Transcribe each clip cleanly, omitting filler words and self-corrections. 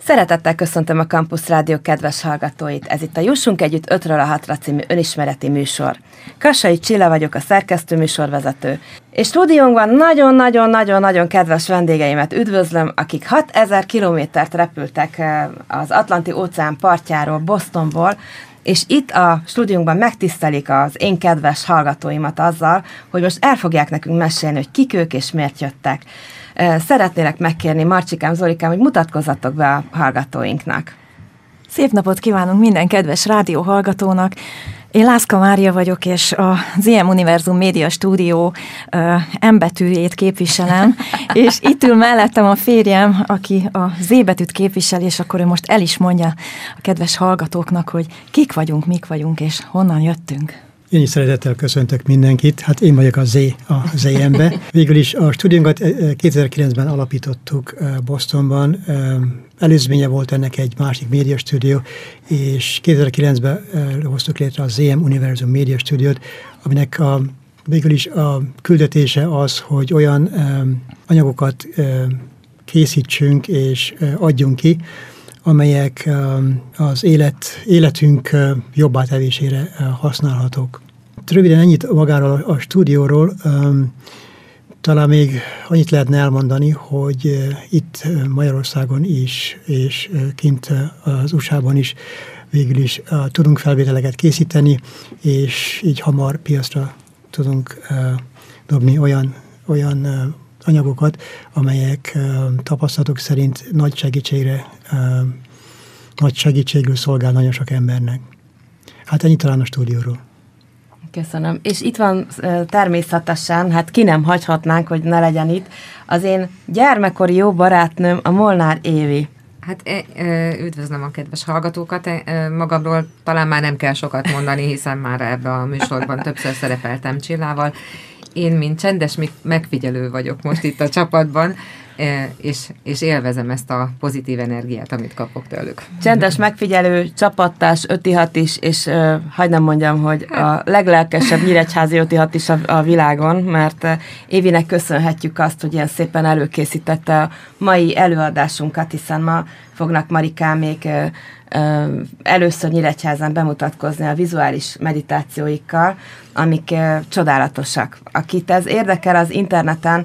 Szeretettel köszöntöm a Campus Rádió kedves hallgatóit. Ez itt a Jussunk Együtt 5-ről 6-ra című önismereti műsor. Kassai Csilla vagyok, a szerkesztő műsorvezető. És stúdiónkban nagyon-nagyon-nagyon kedves vendégeimet üdvözlöm, akik 6000 kilométert repültek az Atlanti-óceán partjáról, Bostonból, és itt a stúdiónkban megtisztelik az én kedves hallgatóimat azzal, hogy most el fogják nekünk mesélni, hogy kik ők és miért jöttek. Szeretnélek megkérni Marcsikám, Zolikám, hogy mutatkozzatok be a hallgatóinknak. Szép napot kívánunk minden kedves rádióhallgatónak! Én Lászka Mária vagyok, és a ZM Univerzum Média Stúdió M betűjét képviselem, és itt ül mellettem a férjem, aki a Z betűt képviseli, és akkor ő most el is mondja a kedves hallgatóknak, hogy kik vagyunk, mik vagyunk, és honnan jöttünk. Én is szeretettel köszöntök mindenkit. Hát én vagyok a ZM-be. Végül is a stúdiónkat 2009-ben alapítottuk Bostonban. Előzménye volt ennek egy másik média stúdió, és 2009-ben hoztuk létre a ZM Univerzum Média Stúdiót, aminek végül is a küldetése az, hogy olyan anyagokat készítsünk és adjunk ki, amelyek az életünk jobbá tevésére használhatók. Röviden ennyit magáról a stúdióról. Talán még annyit lehetne elmondani, hogy itt Magyarországon is, és kint az USA-ban is végül is tudunk felvételeket készíteni, és így hamar piacra tudunk dobni olyan anyagokat, amelyek tapasztalatok szerint nagy segítségül szolgál nagyon sok embernek. Hát ennyi talán a stúdióról. Köszönöm. És itt van természetesen, hát ki nem hagyhatnánk, hogy ne legyen itt, az én gyermekkori jó barátnőm, a Molnár Évi. Hát üdvözlöm a kedves hallgatókat. Magamról talán már nem kell sokat mondani, hiszen már ebben a műsorban többször szerepeltem Csillával. Én, mint csendes megfigyelő vagyok most itt a csapatban, és élvezem ezt a pozitív energiát, amit kapok tőlük. Csendes megfigyelő, csapattárs, ötihat is, és hagyd nem mondjam, hogy a leglelkesebb nyíregyházi ötihat is a világon, mert Évinek köszönhetjük azt, hogy ilyen szépen előkészítette a mai előadásunkat, hiszen ma fognak Marikámék először Nyíregyházán bemutatkozni a vizuális meditációikkal, amik csodálatosak. Akit ez érdekel, az interneten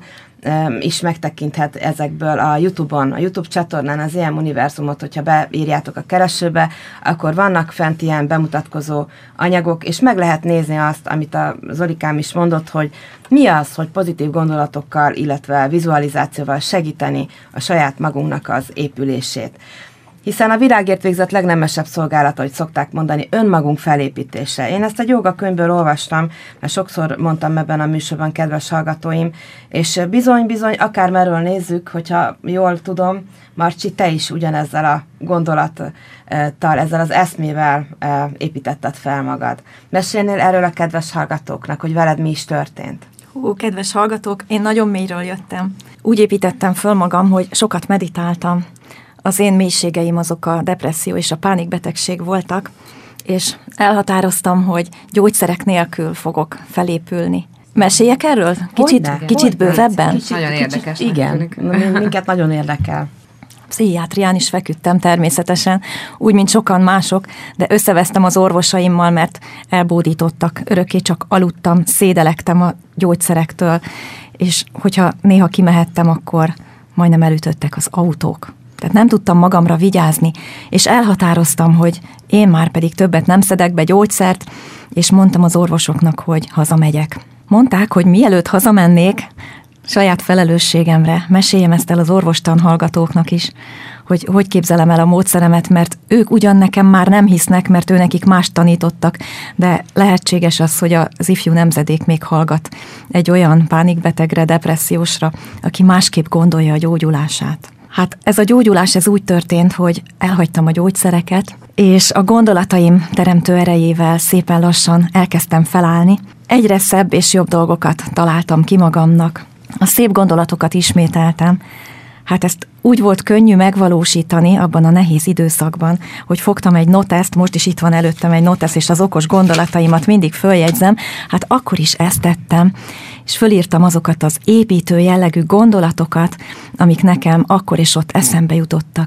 is megtekinthet ezekből a YouTube-on, a YouTube csatornán az ZM Univerzumot, hogyha beírjátok a keresőbe, akkor vannak fent ilyen bemutatkozó anyagok, és meg lehet nézni azt, amit a Zolikám is mondott, hogy mi az, hogy pozitív gondolatokkal, illetve vizualizációval segíteni a saját magunknak az épülését. Hiszen a világért végzett legnemesebb szolgálat, ahogy szokták mondani, önmagunk felépítése. Én ezt egy jógakönyvből olvastam, mert sokszor mondtam ebben a műsorban, kedves hallgatóim, és bizony, akármerről nézzük, hogyha jól tudom, Marcsi, te is ugyanezzel a gondolattal, ezzel az eszmével építetted fel magad. Mesélnél erről a kedves hallgatóknak, hogy veled mi is történt? Kedves hallgatók, én nagyon mélyről jöttem. Úgy építettem föl magam, hogy sokat meditáltam. Az én mélységeim azok a depresszió és a pánikbetegség voltak, és elhatároztam, hogy gyógyszerek nélkül fogok felépülni. Meséljek erről? Kicsit bővebben? Nagyon érdekes. Igen, minket nagyon érdekel. Pszichiátrián is feküdtem természetesen, úgy, mint sokan mások, de összevesztem az orvosaimmal, mert elbódítottak. Örökké csak aludtam, szédelektem a gyógyszerektől, és hogyha néha kimehettem, akkor majdnem elütöttek az autók. Tehát nem tudtam magamra vigyázni, és elhatároztam, hogy én már pedig többet nem szedek be gyógyszert, és mondtam az orvosoknak, hogy hazamegyek. Mondták, hogy mielőtt hazamennék, saját felelősségemre meséljem ezt el az orvostan hallgatóknak is, hogy képzelem el a módszeremet, mert ők ugyan nekem már nem hisznek, mert nekik más tanítottak, de lehetséges az, hogy az ifjú nemzedék még hallgat egy olyan pánikbetegre, depressziósra, aki másképp gondolja a gyógyulását. Hát ez a gyógyulás ez úgy történt, hogy elhagytam a gyógyszereket, és a gondolataim teremtő erejével szépen lassan elkezdtem felállni. Egyre szebb és jobb dolgokat találtam ki magamnak. A szép gondolatokat ismételtem. Hát ezt úgy volt könnyű megvalósítani abban a nehéz időszakban, hogy fogtam egy noteszt, most is itt van előttem egy noteszt, és az okos gondolataimat mindig följegyzem, hát akkor is ezt tettem, és fölírtam azokat az építő jellegű gondolatokat, amik nekem akkor és ott eszembe jutottak.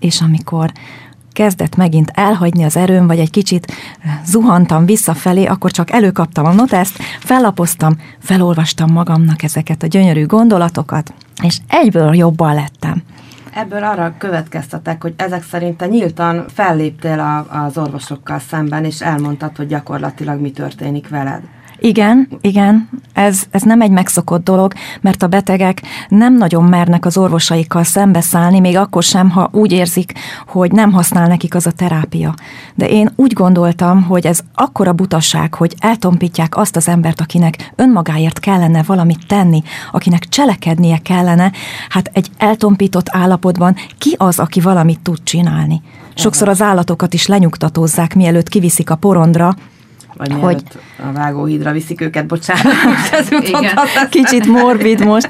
és amikor kezdett megint elhagyni az erőm, vagy egy kicsit zuhantam visszafelé, akkor csak előkaptam a noteszt, fellapoztam, felolvastam magamnak ezeket a gyönyörű gondolatokat, és egyből jobban lettem. Ebből arra következtetek, hogy ezek szerint te nyíltan felléptél az orvosokkal szemben, és elmondtad, hogy gyakorlatilag mi történik veled. Igen, ez nem egy megszokott dolog, mert a betegek nem nagyon mernek az orvosaikkal szembeszállni, még akkor sem, ha úgy érzik, hogy nem használ nekik az a terápia. De én úgy gondoltam, hogy ez akkora butaság, hogy eltompítják azt az embert, akinek önmagáért kellene valamit tenni, akinek cselekednie kellene, hát egy eltompított állapotban ki az, aki valamit tud csinálni? Sokszor az állatokat is lenyugtatózzák, mielőtt kiviszik a porondra, vagy mielőtt a vágóhídra viszik őket, bocsánat. Kicsit morbid most,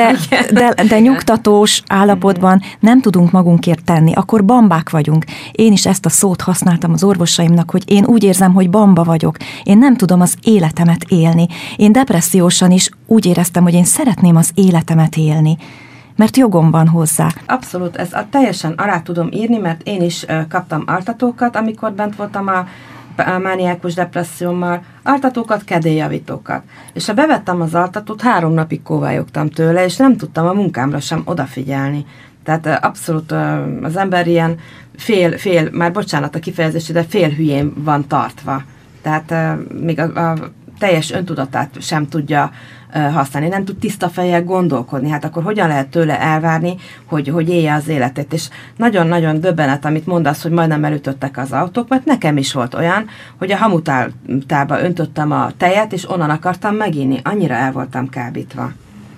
de nyugtatós állapotban nem tudunk magunkért tenni, akkor bambák vagyunk. Én is ezt a szót használtam az orvosaimnak, hogy én úgy érzem, hogy bamba vagyok. Én nem tudom az életemet élni. Én depressziósan is úgy éreztem, hogy én szeretném az életemet élni. Mert jogom van hozzá. Abszolút, ezt teljesen alá tudom írni, mert én is kaptam altatókat, amikor bent voltam a mániákus depressziómmal, altatókat, kedélyjavítókat. És ha bevettem az altatót, 3 napig kóvályogtam tőle, és nem tudtam a munkámra sem odafigyelni. Tehát abszolút az ember ilyen fél, már bocsánat a kifejezés, de fél hülyén van tartva. Tehát még a teljes öntudatát sem tudja használni, nem tud tiszta fejjel gondolkodni, hát akkor hogyan lehet tőle elvárni, hogy élje az életét. És nagyon-nagyon döbbenet, amit mondasz, hogy majdnem elütöttek az autók, mert nekem is volt olyan, hogy a hamutálba öntöttem a tejet, és onnan akartam meginni. Annyira el voltam kábítva.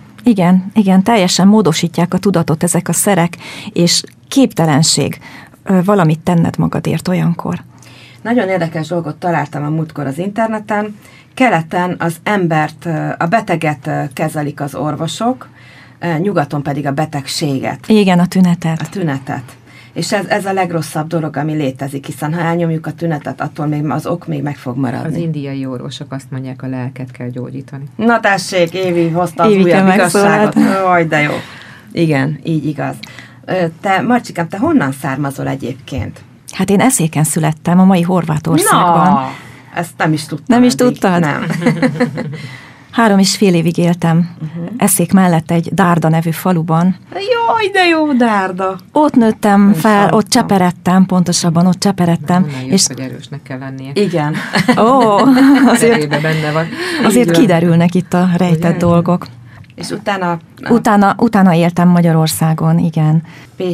Igen, teljesen módosítják a tudatot ezek a szerek, és képtelenség valamit tenned magadért olyankor. Nagyon érdekes dolgot találtam a múltkor az interneten. Keleten az embert, a beteget kezelik az orvosok, nyugaton pedig a betegséget. Igen, a tünetet. A tünetet. És ez a legrosszabb dolog, ami létezik, hiszen ha elnyomjuk a tünetet, attól még az ok még meg fog maradni. Az indiai orvosok azt mondják, a lelket kell gyógyítani. Na tessék, Évi hozta az újabb igazságot. Aj, de jó. Igen, így igaz. Te, Marcsikám, te honnan származol egyébként? Hát én Eszéken születtem, a mai Horvátországban. Na, ezt nem is tudtam. Nem is tudtad? Nem. 3,5 évig éltem Eszék mellett egy Dárda nevű faluban. Jaj, de jó, Dárda! Ott nőttem fel, ott cseperedtem, pontosabban ott cseperedtem. És hogy erősnek kell lennie. Igen. Ó, azért benne van. Azért kiderülnek itt a rejtett dolgok. És utána éltem Magyarországon, igen.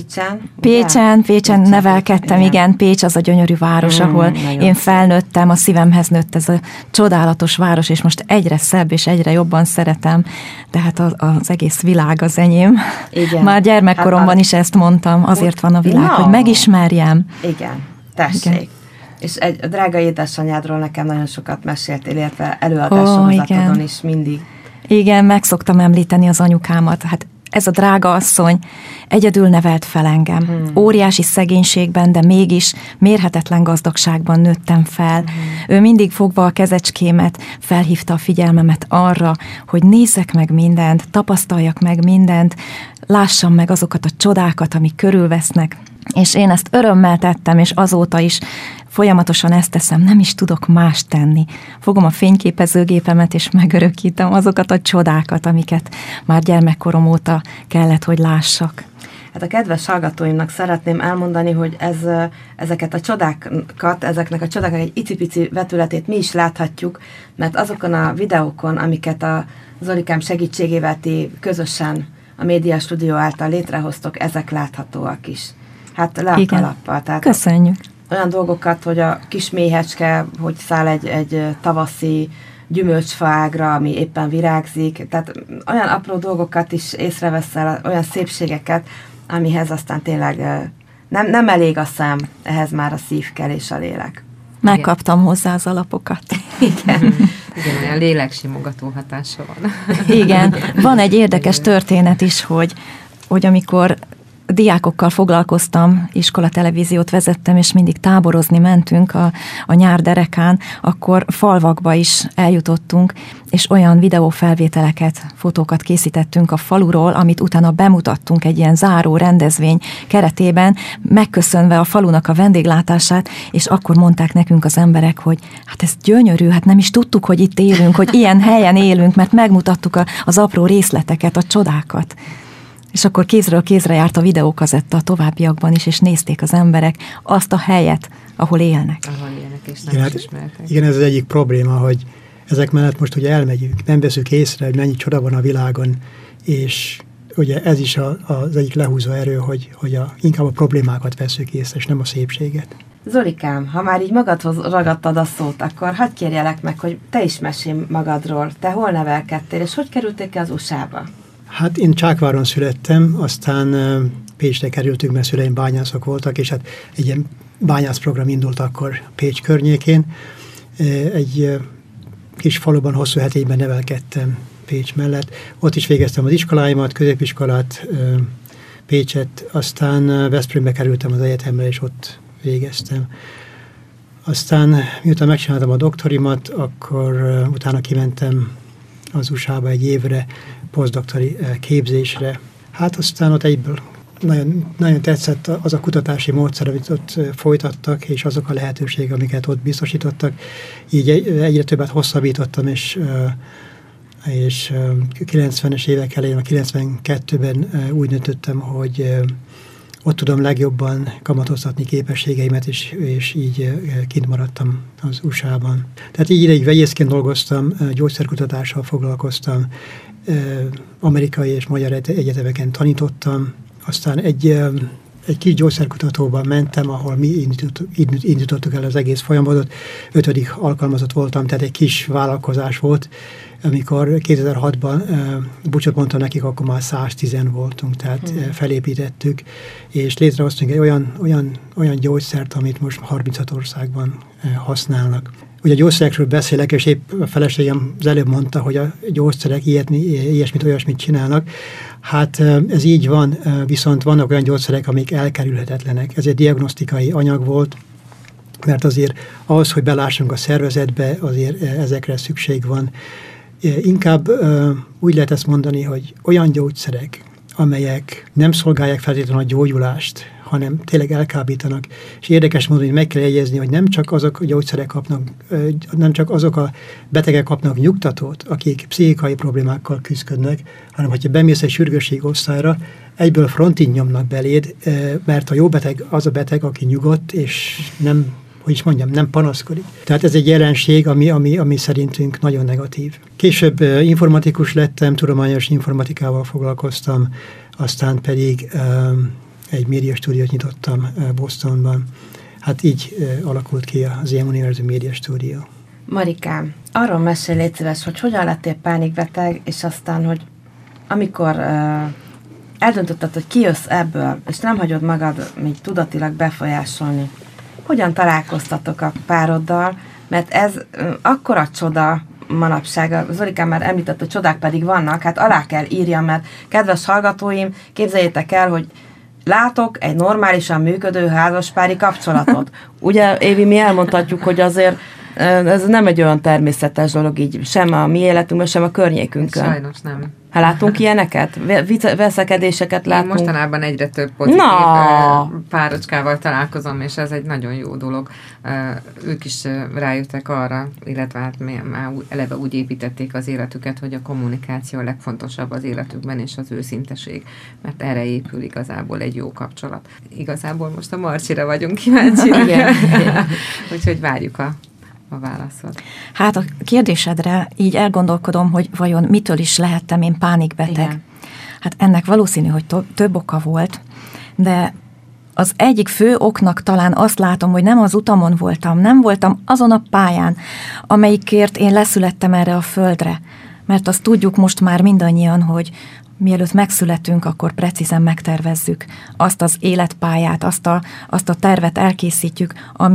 Pécsen nevelkedtem, igen. Pécs az a gyönyörű város, ahol én felnőttem, a szívemhez nőtt ez a csodálatos város, és most egyre szebb és egyre jobban szeretem, tehát az egész világ az enyém. Igen. Már gyermekkoromban is ezt mondtam, azért van a világ, hogy megismerjem. Igen, tessék. Igen. És egy drága édesanyádról nekem nagyon sokat meséltél, illetve előadássorozatodon is mindig. Igen, meg szoktam említeni az anyukámat. Hát ez a drága asszony egyedül nevelt fel engem. Óriási szegénységben, de mégis mérhetetlen gazdagságban nőttem fel. Ő mindig fogva a kezecskémet felhívta a figyelmemet arra, hogy nézzek meg mindent, tapasztaljak meg mindent, lássam meg azokat a csodákat, amik körülvesznek. És én ezt örömmel tettem, és azóta is folyamatosan ezt teszem, nem is tudok más tenni. Fogom a fényképezőgépemet, és megörökítem azokat a csodákat, amiket már gyermekkorom óta kellett, hogy lássak. Hát a kedves hallgatóimnak szeretném elmondani, hogy ezeket a csodákat, ezeknek a csodáknak egy icipici vetületét mi is láthatjuk, mert azokon a videókon, amiket a Zolikám segítségével ti közösen a Média Stúdió által létrehoztok, ezek láthatóak is. Hát le a kalappal. Tehát köszönjük. Olyan dolgokat, hogy a kis méhecske, hogy száll egy tavaszi gyümölcsfaágra, ami éppen virágzik, tehát olyan apró dolgokat is észreveszel, olyan szépségeket, amihez aztán tényleg nem elég a szem, ehhez már a szív kell és a lélek. Megkaptam hozzá az alapokat. Igen. Igen, olyan léleksimogató hatása van. Igen. Van egy érdekes történet is, hogy amikor diákokkal foglalkoztam, iskolatelevíziót vezettem, és mindig táborozni mentünk a nyár derekán, akkor falvakba is eljutottunk, és olyan videófelvételeket, fotókat készítettünk a faluról, amit utána bemutattunk egy ilyen záró rendezvény keretében, megköszönve a falunak a vendéglátását, és akkor mondták nekünk az emberek, hogy hát ez gyönyörű, hát nem is tudtuk, hogy itt élünk, hogy ilyen helyen élünk, mert megmutattuk az apró részleteket, a csodákat. És akkor kézről kézre járt a videókazetta a továbbiakban is, és nézték az emberek azt a helyet, ahol élnek. Ahol élnek, és nem is ismertek. Igen, ez az egyik probléma, hogy ezek mellett most ugye elmegyünk, nem veszük észre, hogy mennyi csoda van a világon, és ugye ez is az egyik lehúzó erő, hogy inkább a problémákat veszük észre, és nem a szépséget. Zolikám, ha már így magadhoz ragadtad a szót, akkor hadd kérjelek meg, hogy te is mesélj magadról. Te hol nevelkedtél, és hogy kerültél ki az USA-ba? Hát én Csákváron születtem, aztán Pécsre kerültünk, mert szüleim bányászok voltak, és hát egy ilyen bányászprogram indult akkor Pécs környékén. Egy kis faluban, Hosszúhetényben nevelkedtem Pécs mellett. Ott is végeztem az iskoláimat, középiskolát, Pécset, aztán Veszprémbe kerültem az egyetemre, és ott végeztem. Aztán, miután megcsináltam a doktorimat, akkor utána kimentem az USA-ba egy évre, posztdoktori képzésre. Hát aztán ott egyből nagyon tetszett az a kutatási módszer, amit ott folytattak, és azok a lehetőségek, amiket ott biztosítottak. Így egyre többet hosszabbítottam, és 90-es évek elején, a 92-ben úgy döntöttem, hogy ott tudom legjobban kamatoztatni képességeimet, és így kint maradtam az USA-ban. Tehát így ideig vegyészként dolgoztam, gyógyszerkutatással foglalkoztam, amerikai és magyar egyetemeken tanítottam, aztán egy kis gyógyszerkutatóban mentem, ahol mi indítottuk el az egész folyamatot. 5. alkalmazott voltam, tehát egy kis vállalkozás volt. Amikor 2006-ban búcsút mondtam nekik, akkor már 110 voltunk, tehát felépítettük, és létrehoztunk egy olyan gyógyszert, amit most 36 országban használnak. Ugye a gyógyszerekről beszélek, és épp a feleségem az előbb mondta, hogy a gyógyszerek ilyesmit, olyasmit csinálnak. Hát ez így van, viszont vannak olyan gyógyszerek, amik elkerülhetetlenek. Ez egy diagnosztikai anyag volt, mert azért ahhoz, hogy belássunk a szervezetbe, azért ezekre szükség van. Inkább úgy lehet ezt mondani, hogy olyan gyógyszerek, amelyek nem szolgálják feltétlenül a gyógyulást, hanem tényleg elkábítanak. És érdekes módon, hogy meg kell jegyezni, hogy nem csak azok a gyógyszerek kapnak, nem csak azok a betegek kapnak nyugtatót, akik pszichikai problémákkal küzdködnek, hanem hogyha bemész egy sürgősségosztályra, egyből frontin nyomnak beléd, mert a jó beteg az a beteg, aki nyugodt, és nem panaszkodik. Tehát ez egy jelenség, ami szerintünk nagyon negatív. Később informatikus lettem, tudományos informatikával foglalkoztam, aztán pedig egy médiastúdiót nyitottam Bostonban. Hát így alakult ki az ilyen univerzum médiastúdió. Marikám, arról mesélj, légy szíves, hogy hogyan lettél pánikbeteg, és aztán, hogy amikor eldöntötted, hogy kijössz ebből, és nem hagyod magad még tudatilag befolyásolni, hogyan találkoztatok a pároddal, mert ez akkora csoda manapság. Zolikám már említett, hogy csodák pedig vannak, hát alá kell írjam, mert kedves hallgatóim, képzeljétek el, hogy látok egy normálisan működő házaspári kapcsolatot. Ugye, Évi, mi elmondhatjuk, hogy azért ez nem egy olyan természetes dolog így, sem a mi életünkben, sem a környékünkön. Sajnos nem. Hát látunk ilyeneket? Veszekedéseket látunk? Én mostanában egyre több pozitív párocskával találkozom, és ez egy nagyon jó dolog. Ők is rájöttek arra, illetve hát már eleve úgy építették az életüket, hogy a kommunikáció a legfontosabb az életükben, és az őszinteség, mert erre épül igazából egy jó kapcsolat. Igazából most a Marcsira vagyunk kíváncsi. Úgyhogy várjuk a válaszod. Hát a kérdésedre így elgondolkodom, hogy vajon mitől is lehettem én pánikbeteg. Igen. Hát ennek valószínű, hogy több oka volt, de az egyik fő oknak talán azt látom, hogy nem az utamon voltam, nem voltam azon a pályán, amelyikért én leszülettem erre a földre. Mert azt tudjuk most már mindannyian, hogy mielőtt megszületünk, akkor precízen megtervezzük azt az életpályát, azt a tervet elkészítjük, amit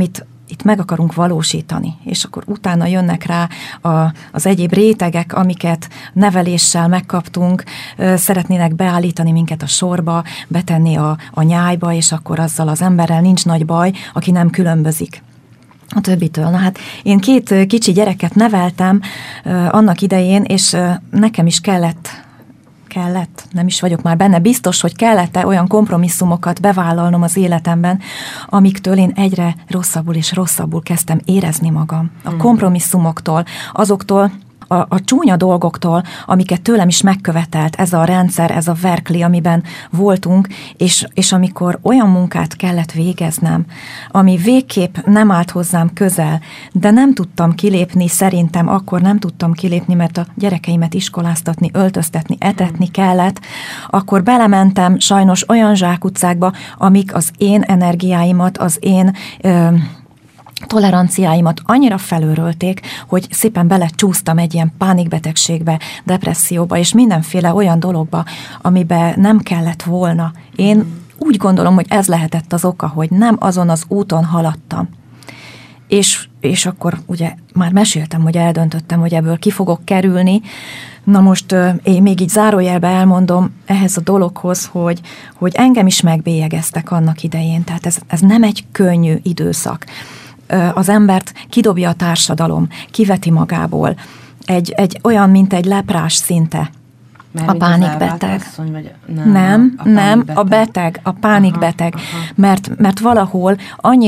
itt meg akarunk valósítani, és akkor utána jönnek rá az egyéb rétegek, amiket neveléssel megkaptunk, szeretnének beállítani minket a sorba, betenni a nyájba, és akkor azzal az emberrel nincs nagy baj, aki nem különbözik a többitől. Na hát én 2 kicsi gyereket neveltem annak idején, és nekem is kellett, nem is vagyok már benne biztos, hogy kellett-e olyan kompromisszumokat bevállalnom az életemben, amiktől én egyre rosszabbul és rosszabbul kezdtem érezni magam. A kompromisszumoktól, azoktól a csúnya dolgoktól, amiket tőlem is megkövetelt ez a rendszer, ez a verkli, amiben voltunk, és amikor olyan munkát kellett végeznem, ami végképp nem állt hozzám közel, de nem tudtam kilépni, szerintem akkor nem tudtam kilépni, mert a gyerekeimet iskoláztatni, öltöztetni, etetni kellett, akkor belementem sajnos olyan zsákutcákba, amik az én energiáimat, az én toleranciáimat annyira felőrölték, hogy szépen belecsúsztam egy ilyen pánikbetegségbe, depresszióba, és mindenféle olyan dologba, amiben nem kellett volna. Én úgy gondolom, hogy ez lehetett az oka, hogy nem azon az úton haladtam. És akkor ugye már meséltem, hogy eldöntöttem, hogy ebből ki fogok kerülni. Na most én még így zárójelbe elmondom ehhez a dologhoz, hogy engem is megbélyegeztek annak idején. Tehát ez nem egy könnyű időszak. Az embert kidobja a társadalom, kiveti magából. Egy olyan, mint egy leprás szinte. Mert a pánikbeteg. A pánikbeteg. Mert valahol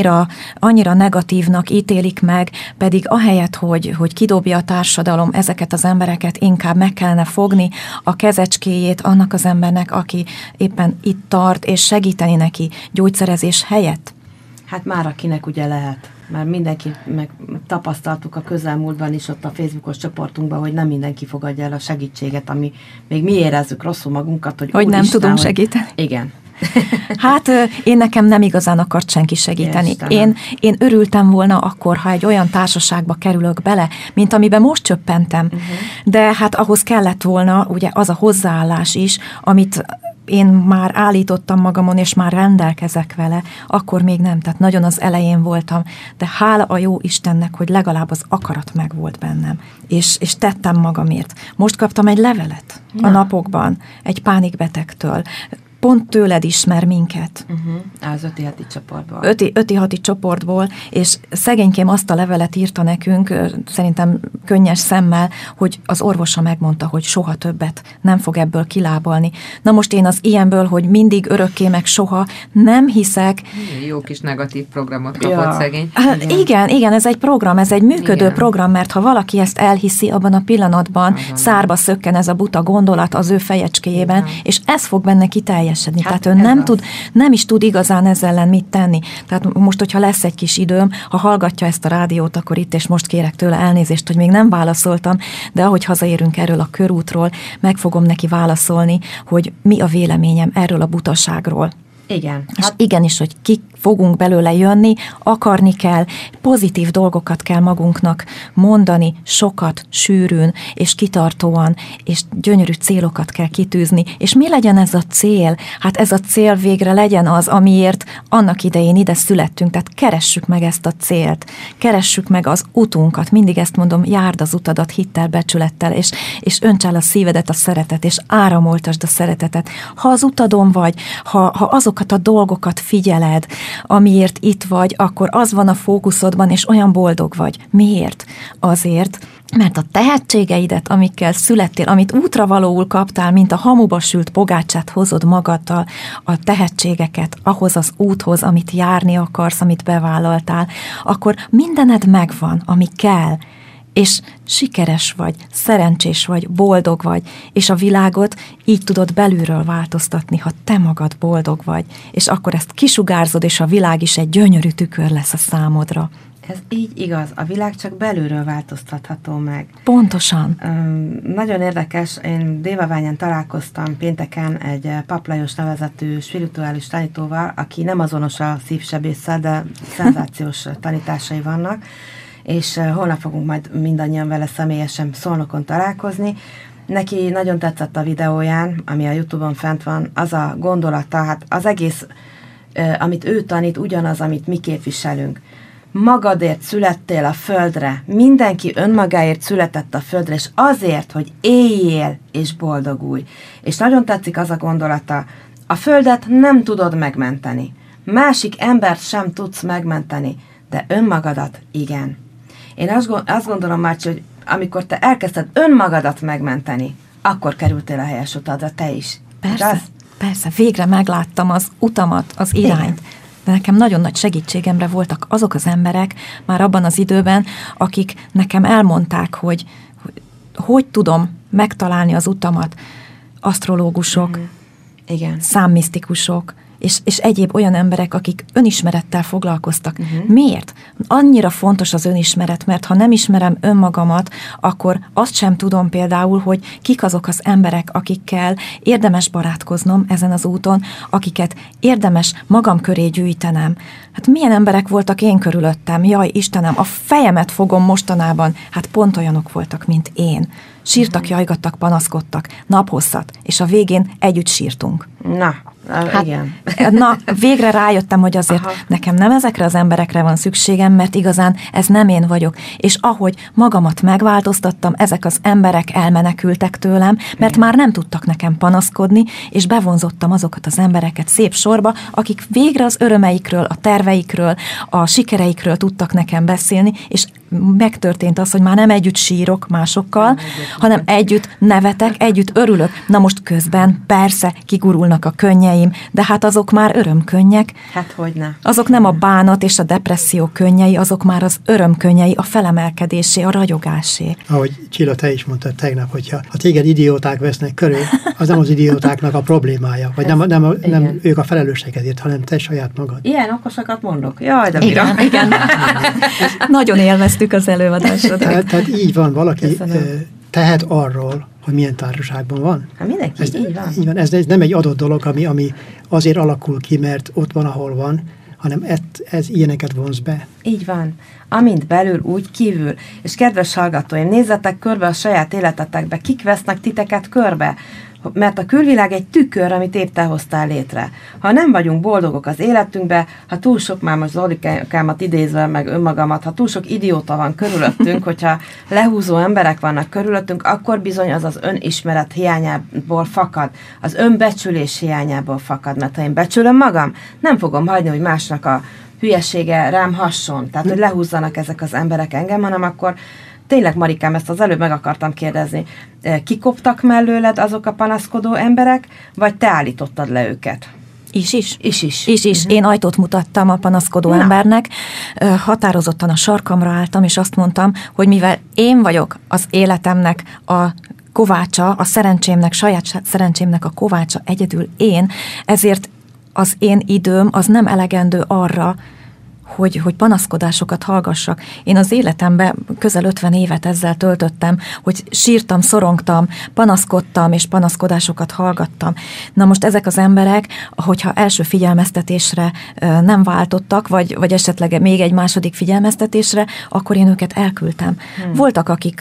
annyira negatívnak ítélik meg, pedig ahelyett, hogy kidobja a társadalom ezeket az embereket, inkább meg kellene fogni a kezecskéjét annak az embernek, aki éppen itt tart, és segíteni neki gyógyszerezés helyett. Hát már akinek ugye lehet. Már mindenki, meg tapasztaltuk a közelmúltban is ott a Facebookos csoportunkban, hogy nem mindenki fogadja el a segítséget, ami még mi érezzük rosszul magunkat, hogy nem tudunk segíteni. Igen. Hát én nekem nem igazán akart senki segíteni. Én örültem volna akkor, ha egy olyan társaságba kerülök bele, mint amiben most csöppentem. De hát ahhoz kellett volna ugye az a hozzáállás is, amit én már állítottam magamon, és már rendelkezek vele, akkor még nem, tehát nagyon az elején voltam, de hála a jó Istennek, hogy legalább az akarat megvolt bennem, és tettem magamért. Most kaptam egy levelet a napokban, egy pánikbetegtől, pont tőled ismer minket. Az 5. heti csoportból. 5. hati csoportból, és szegénykém azt a levelet írta nekünk, szerintem könnyes szemmel, hogy az orvosa megmondta, hogy soha többet nem fog ebből kilábalni. Na most én az ilyenből, hogy mindig örökké meg soha, nem hiszek. Jó kis negatív programot kapott szegény. Igen, ez egy program, ez egy működő program, mert ha valaki ezt elhiszi, abban a pillanatban szárba szökken ez a buta gondolat az ő fejecskéjében, és ez fog benne kiteljesedni. Tehát ő nem is tud igazán ezzel ellen mit tenni. Tehát most, hogyha lesz egy kis időm, ha hallgatja ezt a rádiót, akkor itt és most kérek tőle elnézést, hogy még nem válaszoltam, de ahogy hazaérünk erről a körútról, meg fogom neki válaszolni, hogy mi a véleményem erről a butaságról. Igen. És igenis, hogy ki fogunk belőle jönni, akarni kell, pozitív dolgokat kell magunknak mondani, sokat, sűrűn, és kitartóan, és gyönyörű célokat kell kitűzni. És mi legyen ez a cél? Hát ez a cél végre legyen az, amiért annak idején ide születtünk, tehát keressük meg ezt a célt, keressük meg az utunkat, mindig ezt mondom, járd az utadat hittel, becsülettel, és önts el a szívedet a szeretet, és áramoltasd a szeretetet. Ha az utadon vagy, ha azokat a dolgokat figyeled, amiért itt vagy, akkor az van a fókuszodban, és olyan boldog vagy. Miért? Azért, mert a tehetségeidet, amikkel születtél, amit útravalóul kaptál, mint a hamuba sült pogácsát hozod magaddal, a tehetségeket ahhoz az úthoz, amit járni akarsz, amit bevállaltál, akkor mindened megvan, ami kell, és sikeres vagy, szerencsés vagy, boldog vagy, és a világot így tudod belülről változtatni, ha te magad boldog vagy, és akkor ezt kisugárzod, és a világ is egy gyönyörű tükör lesz a számodra. Ez így igaz, a világ csak belülről változtatható meg. Pontosan. Nagyon érdekes, én Dévaványán találkoztam pénteken egy Pap Lajos nevezetű spirituális tanítóval, aki nem azonos a szívsebésszel, de szenzációs tanításai vannak, és holnap fogunk majd mindannyian vele személyesen Szolnokon találkozni. Neki nagyon tetszett a videóján, ami a YouTube-on fent van, az a gondolata, hát az egész, amit ő tanít, ugyanaz, amit mi képviselünk. magadért születtél a földre, mindenki önmagáért született a földre, és azért, hogy éljél és boldogulj. És nagyon tetszik az a gondolata, a földet nem tudod megmenteni, másik embert sem tudsz megmenteni, de önmagadat igen. Én azt gondolom, Márcsi, hogy amikor te elkezdted önmagadat megmenteni, akkor kerültél a helyes utadra, te is. Persze, végre megláttam az utamat, az irányt. De nekem nagyon nagy segítségemre voltak azok az emberek már abban az időben, akik nekem elmondták, hogy tudom megtalálni az utamat. Asztrológusok, igen. számmisztikusok, és egyéb olyan emberek, akik önismerettel foglalkoztak. Miért? Annyira fontos az önismeret, mert ha nem ismerem önmagamat, akkor azt sem tudom például, hogy kik azok az emberek, akikkel érdemes barátkoznom ezen az úton, akiket érdemes magam köré gyűjtenem. Hát milyen emberek voltak én körülöttem? Jaj, Istenem, a fejemet fogom mostanában. Hát pont olyanok voltak, mint én. Sírtak, jajgattak, panaszkodtak, naphosszat, és a végén együtt sírtunk. Igen. Na, végre rájöttem, hogy azért nekem nem ezekre az emberekre van szükségem, mert igazán ez nem én vagyok. És ahogy magamat megváltoztattam, ezek az emberek elmenekültek tőlem, mert már nem tudtak nekem panaszkodni, és bevonzottam azokat az embereket szép sorba, akik végre az örömeikről, a terveikről, a sikereikről tudtak nekem beszélni, és megtörtént az, hogy már nem együtt sírok másokkal, hanem együtt nevetek, együtt örülök. Na most közben persze kigurulnak a könnyeim, de hát azok már örömkönnyek. Hát hogyne. Azok nem a bánat és a depresszió könnyei, azok már az örömkönnyei, a felemelkedésé, a ragyogásé. Ahogy Csilla, te is mondtad tegnap, hogyha téged idióták vesznek körül, az nem az idiótáknak a problémája, vagy nem ők a felelősek ezért, hanem te saját magad. Ilyen okosakat mondok. Jaj, de igen. Nagyon élveztük az előadásodat. Tehát így van, valaki tehet arról, hogy milyen társaságban van. Hát mindenki így van. Így van. Ez nem egy adott dolog, ami azért alakul ki, mert ott van, ahol van, hanem ez ilyeneket vonz be. Így van. Amint belül, úgy kívül. És kedves hallgatóim, nézzetek körbe a saját életetekbe. Kik vesznek titeket körbe? Mert a külvilág egy tükör, amit épp te hoztál létre. Ha nem vagyunk boldogok az életünkbe, ha túl sok, már most Zolikámat idézve, meg önmagamat, ha túl sok idióta van körülöttünk, hogyha lehúzó emberek vannak körülöttünk, akkor bizony az az önismeret hiányából fakad, az önbecsülés hiányából fakad. Mert ha én becsülöm magam, nem fogom hagyni, hogy másnak a hülyesége rám hasson. Tehát, hogy lehúzzanak ezek az emberek engem, hanem akkor tényleg, Marikám, ezt az előbb meg akartam kérdezni. Kikoptak mellőled azok a panaszkodó emberek, vagy te állítottad le őket? Is. Én ajtót mutattam a panaszkodó embernek, határozottan a sarkamra álltam, és azt mondtam, hogy mivel én vagyok az életemnek a kovácsa, a szerencsémnek, saját szerencsémnek a kovácsa egyedül én, ezért az én időm az nem elegendő arra, hogy panaszkodásokat hallgassak. Én az életemben közel 50 évet ezzel töltöttem, hogy sírtam, szorongtam, panaszkodtam, és panaszkodásokat hallgattam. Na most ezek az emberek, hogyha első figyelmeztetésre nem váltottak, vagy esetleg még egy második figyelmeztetésre, akkor én őket elküldtem. Voltak, akik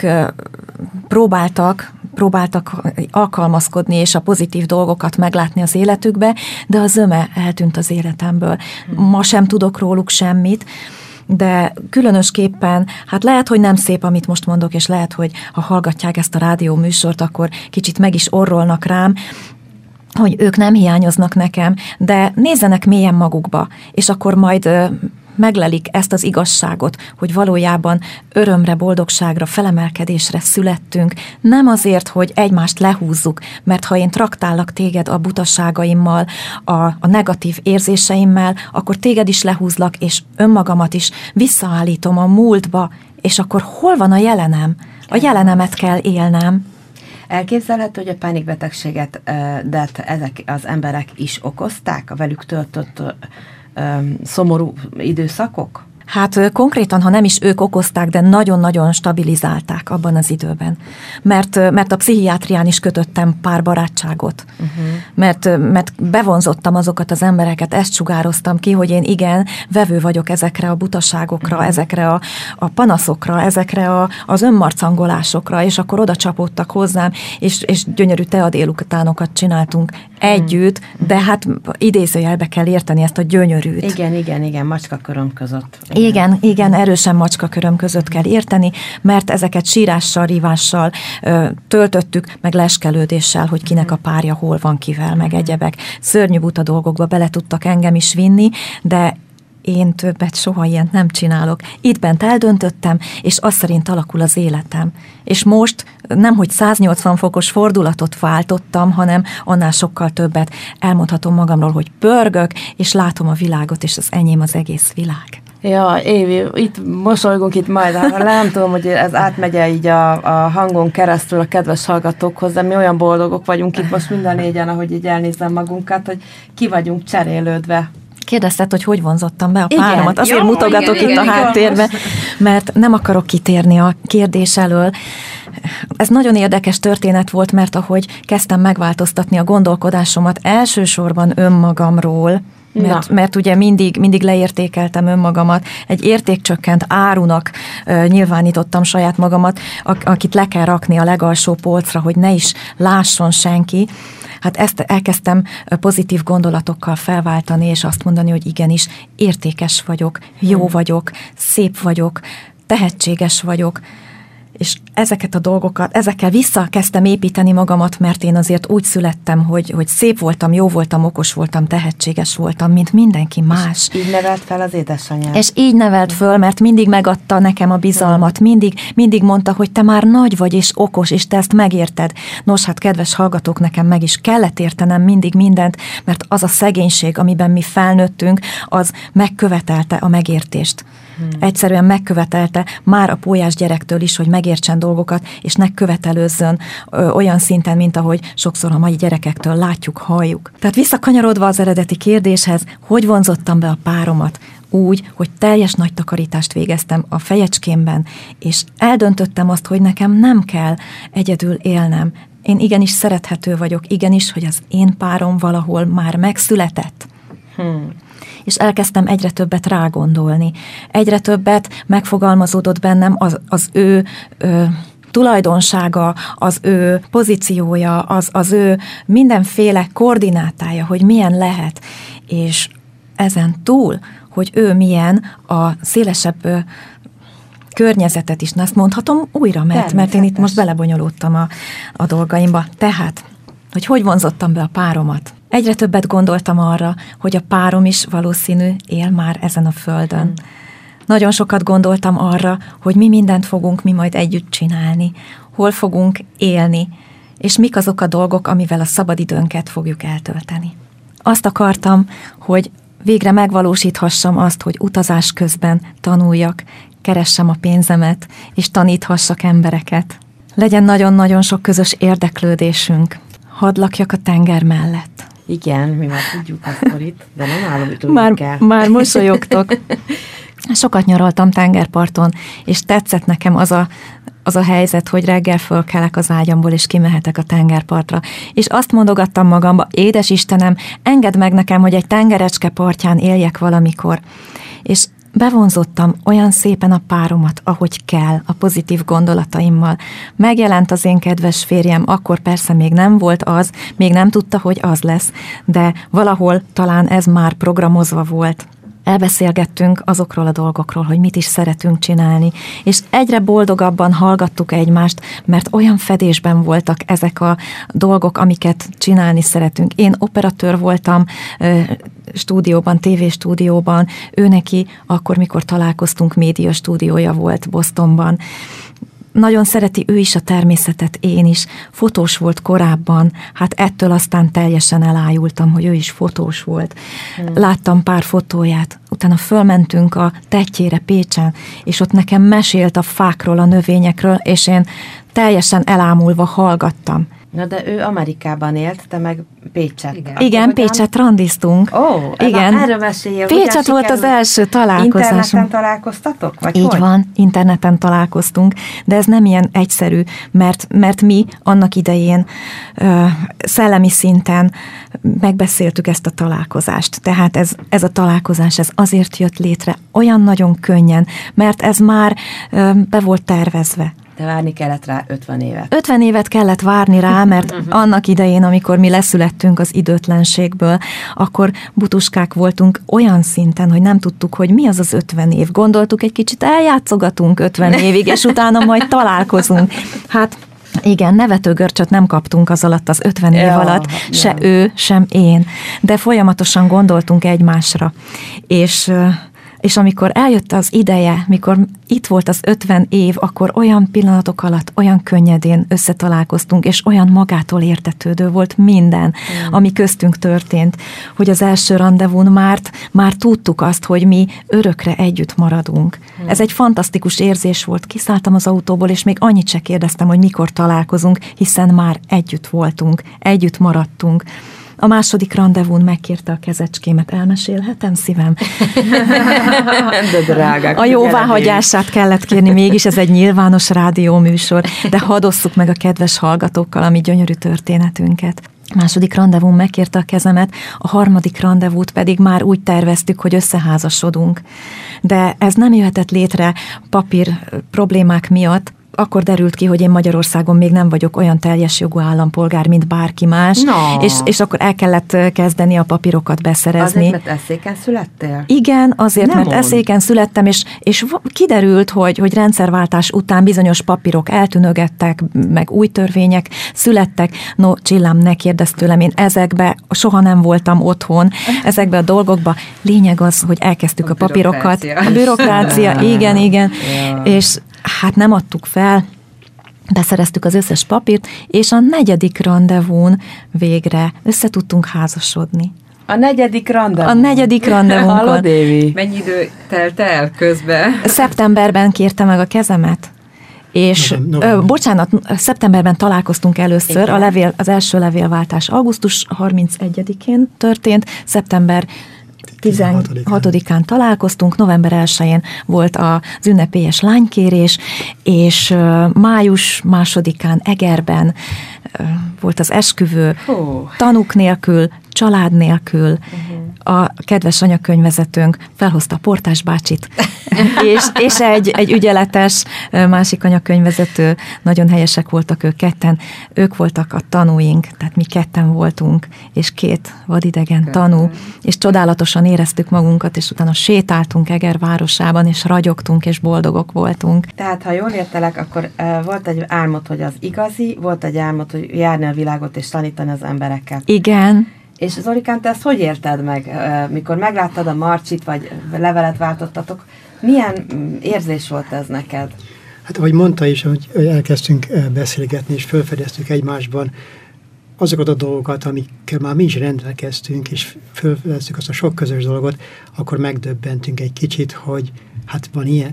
próbáltak alkalmazkodni, és a pozitív dolgokat meglátni az életükbe, de a zöme eltűnt az életemből. Ma sem tudok róluk semmit, de különösképpen, hát lehet, hogy nem szép, amit most mondok, és lehet, hogy ha hallgatják ezt a rádió műsort, akkor kicsit meg is orrolnak rám, hogy ők nem hiányoznak nekem, de nézzenek mélyen magukba, és akkor majd meglelik ezt az igazságot, hogy valójában örömre, boldogságra, felemelkedésre születtünk, nem azért, hogy egymást lehúzzuk, mert ha én traktálok téged a butaságaimmal, a negatív érzéseimmel, akkor téged is lehúzlak, és önmagamat is visszaállítom a múltba, és akkor hol van a jelenem? A jelenemet kell élnem. Elképzelhető, hogy a pánikbetegséget de ezek az emberek is okozták, a velük töltött szomorú időszakok? Hát konkrétan, ha nem is ők okozták, de nagyon-nagyon stabilizálták abban az időben. Mert a pszichiátrián is kötöttem pár barátságot. Mert bevonzottam azokat az embereket, ezt sugároztam ki, hogy én igen, vevő vagyok ezekre a butaságokra, ezekre a panaszokra, ezekre az önmarcangolásokra, és akkor oda csapódtak hozzám, és gyönyörű tea délutánokat csináltunk együtt, de hát idézőjelbe kell érteni ezt a gyönyörűt. Igen, macska köröm között. Igen, erősen macskaköröm között kell érteni, mert ezeket sírással, rívással töltöttük, meg leskelődéssel, hogy kinek a párja hol van kivel, meg egyebek. Szörnyű buta dolgokba bele tudtak engem is vinni, de én többet soha ilyet nem csinálok. Itt bent eldöntöttem, és az szerint alakul az életem. És most nem, hogy 180 fokos fordulatot váltottam, hanem annál sokkal többet. Elmondhatom magamról, hogy pörgök, és látom a világot, és az enyém az egész világ. Ja, Évi, itt mosolygunk itt majd, nem tudom, hogy ez átmegy így a hangon keresztül a kedves hallgatókhoz, de mi olyan boldogok vagyunk itt most mind a négyen, ahogy így elnézem magunkat, hogy ki vagyunk cserélődve. Kérdezted, hogy vonzottam be a páromat. Igen, azért mutogatok itt a háttérbe, mert nem akarok kitérni a kérdés elől. Ez nagyon érdekes történet volt, mert ahogy kezdtem megváltoztatni a gondolkodásomat elsősorban önmagamról, mert ugye mindig leértékeltem önmagamat, egy értékcsökkent árunak nyilvánítottam saját magamat, akit le kell rakni a legalsó polcra, hogy ne is lásson senki. Hát ezt elkezdtem pozitív gondolatokkal felváltani, és azt mondani, hogy igenis, értékes vagyok, jó vagyok, szép vagyok, tehetséges vagyok, és ezeket a dolgokat, ezekkel visszakezdtem építeni magamat, mert én azért úgy születtem, hogy szép voltam, jó voltam, okos voltam, tehetséges voltam, mint mindenki más. És így nevelt fel az édesanyád? És így nevelt föl, mert mindig megadta nekem a bizalmat, mindig mondta, hogy te már nagy vagy és okos, és te ezt megérted. Nos, hát kedves hallgatók, nekem meg is kellett értenem mindig mindent, mert az a szegénység, amiben mi felnőttünk, az megkövetelte a megértést. Egyszerűen megkövetelte már a pólyás gyerektől is, hogy megértsen dolgokat, és ne követelőzzön olyan szinten, mint ahogy sokszor a mai gyerekektől látjuk, halljuk. Tehát visszakanyarodva az eredeti kérdéshez, hogy vonzottam be a páromat? Úgy, hogy teljes nagy takarítást végeztem a fejecskémben, és eldöntöttem azt, hogy nekem nem kell egyedül élnem. Én igenis szerethető vagyok, igenis, hogy az én párom valahol már megszületett. És elkezdtem egyre többet rágondolni. Egyre többet megfogalmazódott bennem az ő tulajdonsága, az ő pozíciója, az ő mindenféle koordinátája, hogy milyen lehet. És ezen túl, hogy ő milyen, a szélesebb környezetet is, ezt mondhatom újra, mert én itt most belebonyolódtam a dolgaimba. Tehát, hogy vonzottam be a páromat. Egyre többet gondoltam arra, hogy a párom is valószínű él már ezen a földön. Nagyon sokat gondoltam arra, hogy mi mindent fogunk mi majd együtt csinálni, hol fogunk élni, és mik azok a dolgok, amivel a szabadidőnket fogjuk eltölteni. Azt akartam, hogy végre megvalósíthassam azt, hogy utazás közben tanuljak, keressem a pénzemet, és taníthassak embereket. Legyen nagyon-nagyon sok közös érdeklődésünk. Hadd lakjak a tenger mellett. Igen, mi már tudjuk akkor itt, de nem állom, hogy már mosolyogtok. Sokat nyaraltam tengerparton, és tetszett nekem az a helyzet, hogy reggel fölkelek az ágyamból, és kimehetek a tengerpartra. És azt mondogattam magamba, édes Istenem, engedd meg nekem, hogy egy tengerecske partján éljek valamikor. És bevonzottam olyan szépen a páromat, ahogy kell, a pozitív gondolataimmal. Megjelent az én kedves férjem, akkor persze még nem volt az, még nem tudta, hogy az lesz, de valahol talán ez már programozva volt. Elbeszélgettünk azokról a dolgokról, hogy mit is szeretünk csinálni, és egyre boldogabban hallgattuk egymást, mert olyan fedésben voltak ezek a dolgok, amiket csinálni szeretünk. Én operatőr voltam stúdióban, tévéstúdióban, ő neki akkor, mikor találkoztunk, média stúdiója volt Bostonban. Nagyon szereti ő is a természetet, én is. Fotós volt korábban, hát ettől aztán teljesen elájultam, hogy ő is fotós volt. Láttam pár fotóját, utána fölmentünk a Tettyére Pécsen, és ott nekem mesélt a fákról, a növényekről, és én teljesen elámulva hallgattam. Na de ő Amerikában élt, te meg Pécset. Igen, Pécset randiztunk. Igen. Erről meséljél. Pécset volt az első találkozásunk. Interneten találkoztatok? Vagy így hogy? van, interneten találkoztunk, de ez nem ilyen egyszerű, mert mi annak idején szellemi szinten megbeszéltük ezt a találkozást. Tehát ez a találkozás, ez azért jött létre olyan nagyon könnyen, mert ez már be volt tervezve. De várni kellett rá 50 évet. 50 évet kellett várni rá, mert annak idején, amikor mi leszülettünk az időtlenségből, akkor butuskák voltunk olyan szinten, hogy nem tudtuk, hogy mi az 50 év. Gondoltuk, egy kicsit eljátszogatunk 50 évig, és utána majd találkozunk. Hát igen, nevetőgörcsöt nem kaptunk az alatt, az 50 év alatt, se ő, sem én, de folyamatosan gondoltunk egymásra. És amikor eljött az ideje, mikor itt volt az 50 év, akkor olyan pillanatok alatt, olyan könnyedén összetalálkoztunk, és olyan magától értetődő volt minden, ami köztünk történt, hogy az első randevún már tudtuk azt, hogy mi örökre együtt maradunk. Ez egy fantasztikus érzés volt. Kiszálltam az autóból, és még annyit se kérdeztem, hogy mikor találkozunk, hiszen már együtt voltunk, együtt maradtunk. A második randevún megkérte a kezecskémet. Elmesélhetem, szívem? De drágák. A jóváhagyását kellett kérni, mégis ez egy nyilvános rádióműsor, de hadd osszuk meg a kedves hallgatókkal a mi gyönyörű történetünket. A második randevún megkérte a kezemet, a harmadik randevút pedig már úgy terveztük, hogy összeházasodunk. De ez nem jöhetett létre papír problémák miatt. Akkor derült ki, hogy én Magyarországon még nem vagyok olyan teljes jogú állampolgár, mint bárki más, és akkor el kellett kezdeni a papírokat beszerezni. Azért, mert eszéken születtél? Igen, azért, mert eszéken születtem, és kiderült, hogy rendszerváltás után bizonyos papírok eltűnögettek, meg új törvények születtek. No, Csillám, ne kérdezz tőlem, én ezekbe soha nem voltam otthon, ezekbe a dolgokba. Lényeg az, hogy elkezdtük a papírokat. A bürokrácia, igen. Ja. És hát nem adtuk fel, beszereztük az összes papírt, és a negyedik randevún végre összetudtunk házasodni. A negyedik randevún? A negyedik randevúnkon. Hallod, Évi? Mennyi idő telt el közben? Szeptemberben kérte meg a kezemet. És, bocsánat, szeptemberben találkoztunk először, az első levélváltás augusztus 31-én történt, szeptember 16-án találkoztunk, november 1-én volt az ünnepélyes lánykérés, és május 2-án Egerben volt az esküvő, tanúk nélkül, család nélkül. A kedves anyakönyvvezetőnk felhozta a portás bácsit, és egy ügyeletes másik anyakönyvvezető, nagyon helyesek voltak ők ketten, ők voltak a tanúink, tehát mi ketten voltunk, és 2 vadidegen tanú, és csodálatosan éreztük magunkat, és utána sétáltunk Eger városában, és ragyogtunk, és boldogok voltunk. Tehát, ha jól értelek, akkor volt egy álmod, hogy az igazi, volt egy álmod, hogy járni a világot, és tanítani az embereket. Igen. És Zolikán, te ezt hogy érted meg, mikor megláttad a Marcsit, vagy levelet váltottatok? Milyen érzés volt ez neked? Hát ahogy mondta is, hogy elkezdtünk beszélgetni, és felfedeztük egymásban azokat a dolgokat, amikkel már mi is rendelkeztünk, és felfedeztük azt a sok közös dolgot, akkor megdöbbentünk egy kicsit, hogy hát van ilyen.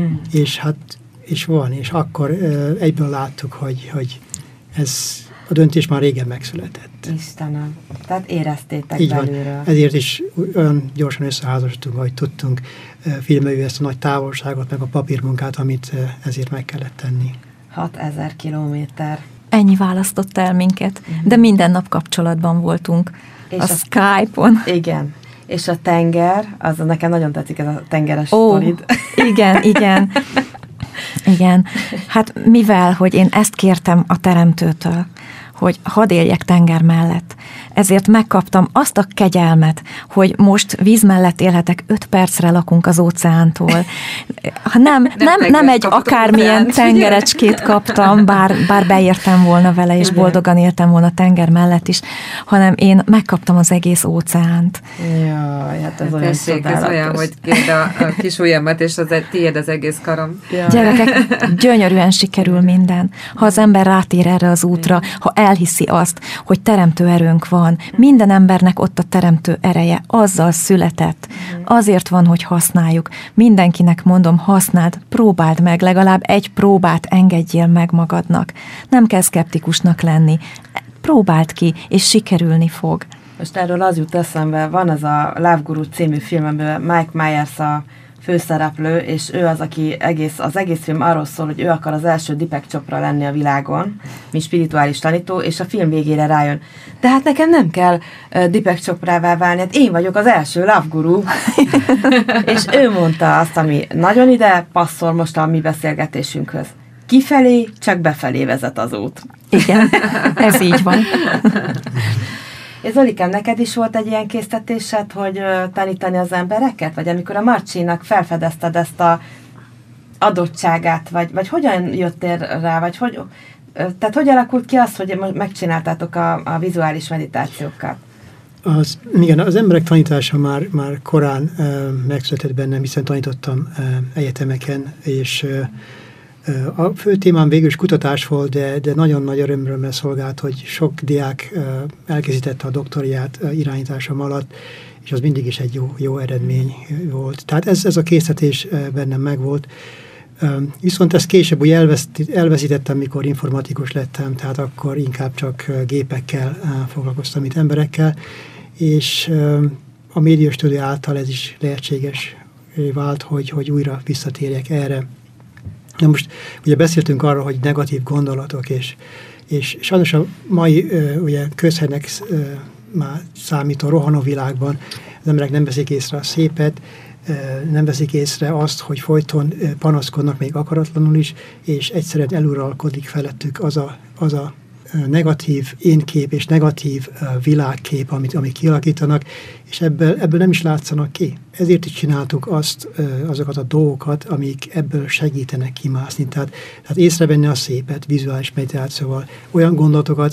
És van, és akkor egyből láttuk, hogy ez a döntés már régen megszületett. Istenem, tehát éreztétek így belülről. Van. Ezért is olyan gyorsan összeházasodtunk, hogy tudtunk filmelni ezt a nagy távolságot, meg a papírmunkát, amit ezért meg kellett tenni. 6000 kilométer. Ennyi választott el minket, de minden nap kapcsolatban voltunk. És a Skype-on. Igen. És a tenger, az nekem nagyon tetszik ez a tengeres sztorid. Igen. Igen. Hát mivel, hogy én ezt kértem a Teremtőtől, hogy hadd éljek tenger mellett. Ezért megkaptam azt a kegyelmet, hogy most víz mellett élhetek, 5 percre lakunk az óceántól. Nem egy akármilyen tengerecskét kaptam, bár beértem volna vele, és boldogan éltem volna tenger mellett is, hanem én megkaptam az egész óceánt. Jaj, hát ez olyan csodálatos. Ez olyan, hogy kérd a kis ujjamat, és tiéd az egész karom. Jaj. Gyerekek, gyönyörűen sikerül minden. Ha az ember rátér erre az útra, ha elhiszi azt, hogy teremtő erőnk van, minden embernek ott a teremtő ereje, azzal született. Azért van, hogy használjuk. Mindenkinek mondom, használd, próbáld meg, legalább egy próbát engedjél meg magadnak. Nem kell szkeptikusnak lenni. Próbáld ki, és sikerülni fog. Most erről az jut eszembe, van ez a Love Guru című film, amiben Mike Myers a főszereplő, és ő az, aki az egész film arról szól, hogy ő akar az első Deepak Chopra lenni a világon, mint spirituális tanító, és a film végére rájön. De hát nekem nem kell Deepak Choprává válni, hát én vagyok az első Love Guru. És ő mondta azt, ami nagyon ide passzol most a mi beszélgetésünkhöz. kifelé csak befelé vezet az út. Igen, ez így van. És Zolikám, neked is volt egy ilyen késztetésed, hogy tanítani az embereket? Vagy amikor a Marcsinak felfedezted ezt a adottságát, vagy hogyan jöttél rá, vagy tehát hogy alakult ki az, hogy megcsináltátok a vizuális meditációkat? Igen, az emberek tanítása már korán megszületett bennem, hiszen tanítottam egyetemeken, és a fő témám végül is kutatás volt, de nagyon nagy örömömre szolgált, hogy sok diák elkészítette a doktoriát irányításom alatt, és az mindig is egy jó eredmény volt. Tehát ez a készítés bennem megvolt. Viszont ezt később úgy elveszítettem, mikor informatikus lettem, tehát akkor inkább csak gépekkel foglalkoztam, mint emberekkel, és a médiastúdió által ez is lehetséges vált, hogy újra visszatérjek erre. Na most ugye beszéltünk arról, hogy negatív gondolatok, és sajnos a mai ugye közhelynek már számító rohanó világban az emberek nem veszik észre a szépet, nem veszik észre azt, hogy folyton panaszkodnak még akaratlanul is, és egyszerűen eluralkodik felettük az a negatív énkép és negatív világkép, amit kialakítanak, és ebből nem is látszanak ki. Ezért is csináltuk azokat a dolgokat, amik ebből segítenek kimászni. Tehát észrevenni a szépet vizuális meditációval, olyan gondolatokat,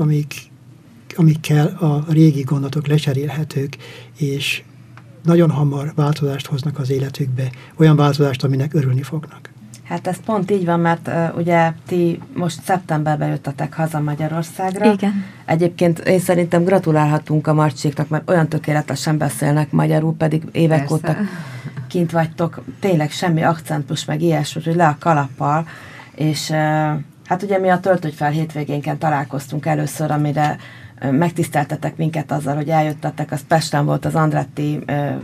amikkel a régi gondolatok lecserélhetők, és nagyon hamar változást hoznak az életükbe, olyan változást, aminek örülni fognak. Hát ez pont így van, mert ugye ti most szeptemberben jöttetek haza Magyarországra. Igen. Egyébként én szerintem gratulálhatunk a Marcsiknak, mert olyan tökéletesen beszélnek magyarul, pedig évek óta kint vagytok, tényleg semmi akcentus, meg ilyesmi, hogy le a kalappal, és hát ugye mi a Töltődj fel hétvégénken találkoztunk először, amire megtiszteltetek minket azzal, hogy eljöttetek, az Pesten volt az Andretti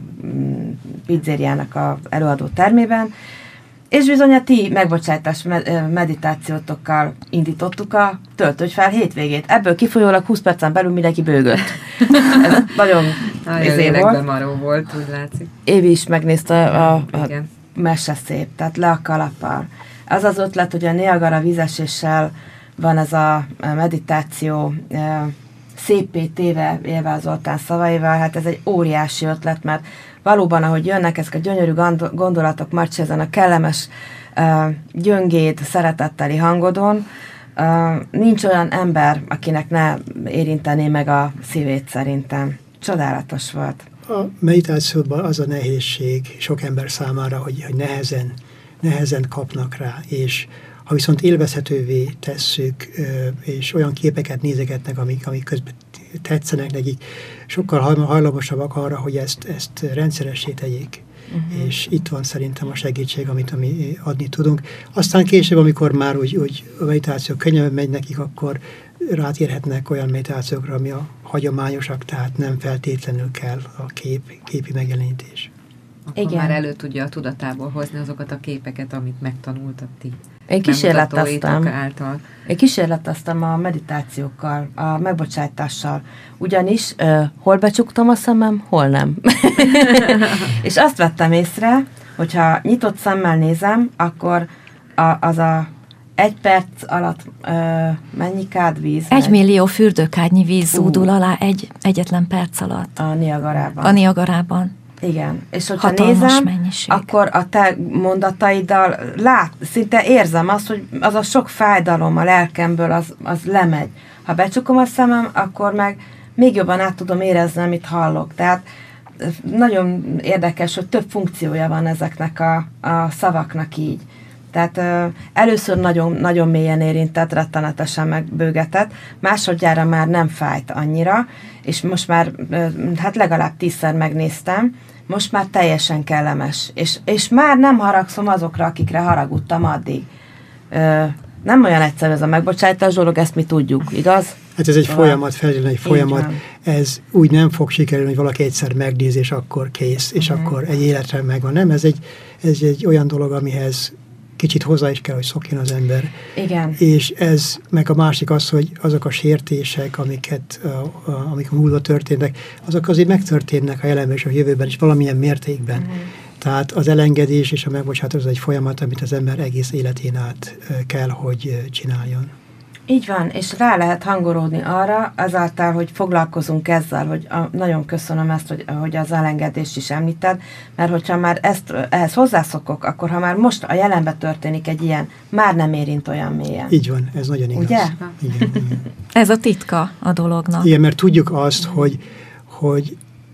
pizzériának az előadó termében, és bizony a ti megbocsátás meditációtokkal indítottuk a Töltődj fel hétvégét. Ebből kifolyólag 20 percen belül mindenki bőgött. Ez nagyon lélekbemaró volt, úgy látszik. Évi is megnézte a mese szép, tehát le a kalappal. Az az ötlet, hogy a Niagara vízeséssel van ez a meditáció széppé téve Élvár Zoltán szavaival, hát ez egy óriási ötlet, mert valóban, ahogy jönnek ezek a gyönyörű gondolatok Marcsi ezen a kellemes, gyöngéd, szeretetteli hangodon, nincs olyan ember, akinek ne érintené meg a szívét szerintem. Csodálatos volt. A meditációban az a nehézség sok ember számára, hogy nehezen kapnak rá, és ha viszont élvezhetővé tesszük, és olyan képeket nézegetnek, amik közben tetszenek nekik, sokkal hajlamosabbak arra, hogy ezt rendszeressé tegyék. És itt van szerintem a segítség, amit mi adni tudunk. Aztán később, amikor már úgy a meditáció könnyebben megy nekik, akkor rátérhetnek olyan meditációkra, ami a hagyományosak, tehát nem feltétlenül kell a képi megjelenítés. Akkor igen. Már elő tudja a tudatából hozni azokat a képeket, amit megtanultak ti. Én kísérleteztem a meditációkkal, a megbocsátással. Ugyanis hol becsuktam a szemem, hol nem. És azt vettem észre, hogyha nyitott szemmel nézem, akkor az a 1 perc alatt mennyi kádvíz? 1 millió fürdőkádnyi víz zúdul alá egyetlen perc alatt. A Niagarában. A Niagarában. Igen, és hogyha hatalmas nézem, mennyiség. akkor a te mondataiddal szinte érzem azt, hogy az a sok fájdalom a lelkemből az lemegy. Ha becsukom a szemem, akkor meg még jobban át tudom érezni, amit hallok. Tehát nagyon érdekes, hogy több funkciója van ezeknek a szavaknak így. Tehát először nagyon, nagyon mélyen érintett, rettenetesen megbőgetett, másodjára már nem fájt annyira, és most már hát legalább 10-szer megnéztem, most már teljesen kellemes, és már nem haragszom azokra, akikre haragudtam addig. Nem olyan egyszerű ez a megbocsátás dolog, ezt mi tudjuk, igaz? Hát ez egy folyamat, feltétlenül egy folyamat. Ez úgy nem fog sikerülni, hogy valaki egyszer megnéz, és akkor kész, és akkor egy életre megvan. Nem, ez egy olyan dolog, amihez kicsit hozzá is kell, hogy szokjon az ember. Igen. És ez, meg a másik az, hogy azok a sértések, amik a múltban történnek, azok azért megtörténnek a jelenben és a jövőben is valamilyen mértékben. Tehát az elengedés és a megbocsátás az egy folyamat, amit az ember egész életén át kell, hogy csináljon. Így van, és rá lehet hangolódni arra, azáltal, hogy foglalkozunk ezzel, hogy nagyon köszönöm ezt, hogy az elengedést is említed, mert hogyha már ehhez hozzászokok, akkor ha már most a jelenben történik egy ilyen, már nem érint olyan mélyen. Így van, ez nagyon igaz. Ugye? Igen. Ez a titka a dolognak. Igen, mert tudjuk azt, hogy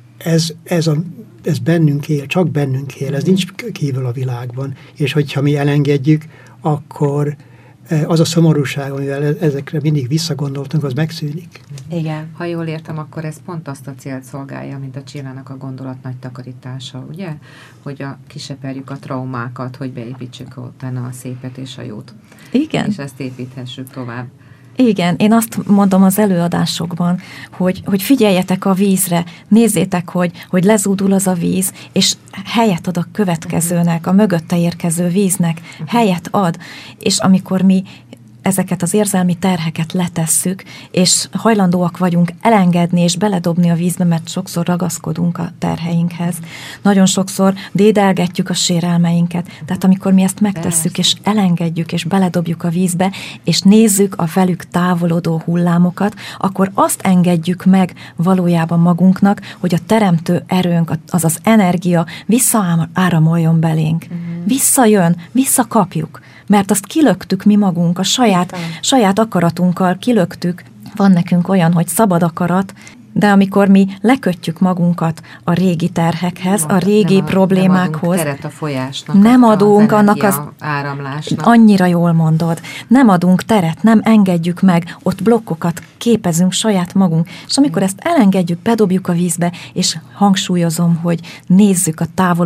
ez bennünk él, csak bennünk él, ez nincs kívül a világban, és hogyha mi elengedjük, akkor az a szomorúság, amivel ezekre mindig visszagondoltunk, az megszűnik. Igen. Ha jól értem, akkor ez pont azt a célt szolgálja, mint a Csillának a gondolat nagy takarítása, ugye? Hogy kiseperjük a traumákat, hogy beépítsük utána a szépet és a jót. Igen. És ezt építhessük tovább. Igen, én azt mondom az előadásokban, hogy figyeljetek a vízre, nézzétek, hogy lezúdul az a víz, és helyet ad a következőnek, a mögötte érkező víznek, helyet ad. És amikor mi ezeket az érzelmi terheket letesszük, és hajlandóak vagyunk elengedni és beledobni a vízbe, mert sokszor ragaszkodunk a terheinkhez. Nagyon sokszor dédelgetjük a sérelmeinket. Tehát amikor mi ezt megtesszük, és elengedjük, és beledobjuk a vízbe, és nézzük a velük távolodó hullámokat, akkor azt engedjük meg valójában magunknak, hogy a teremtő erőnk, az energia visszaáramoljon belénk. Visszajön, visszakapjuk. Mert azt kilöktük mi magunk, a saját akaratunkkal kilöktük. Van nekünk olyan, hogy szabad akarat, de amikor mi lekötjük magunkat a régi terhekhez, a régi problémákhoz, nem adunk teret a folyásnak, nem adunk annak az áramlásnak. Annyira jól mondod. Nem adunk teret, nem engedjük meg, ott blokkokat képezünk saját magunk, és amikor ezt elengedjük, bedobjuk a vízbe, és hangsúlyozom, hogy nézzük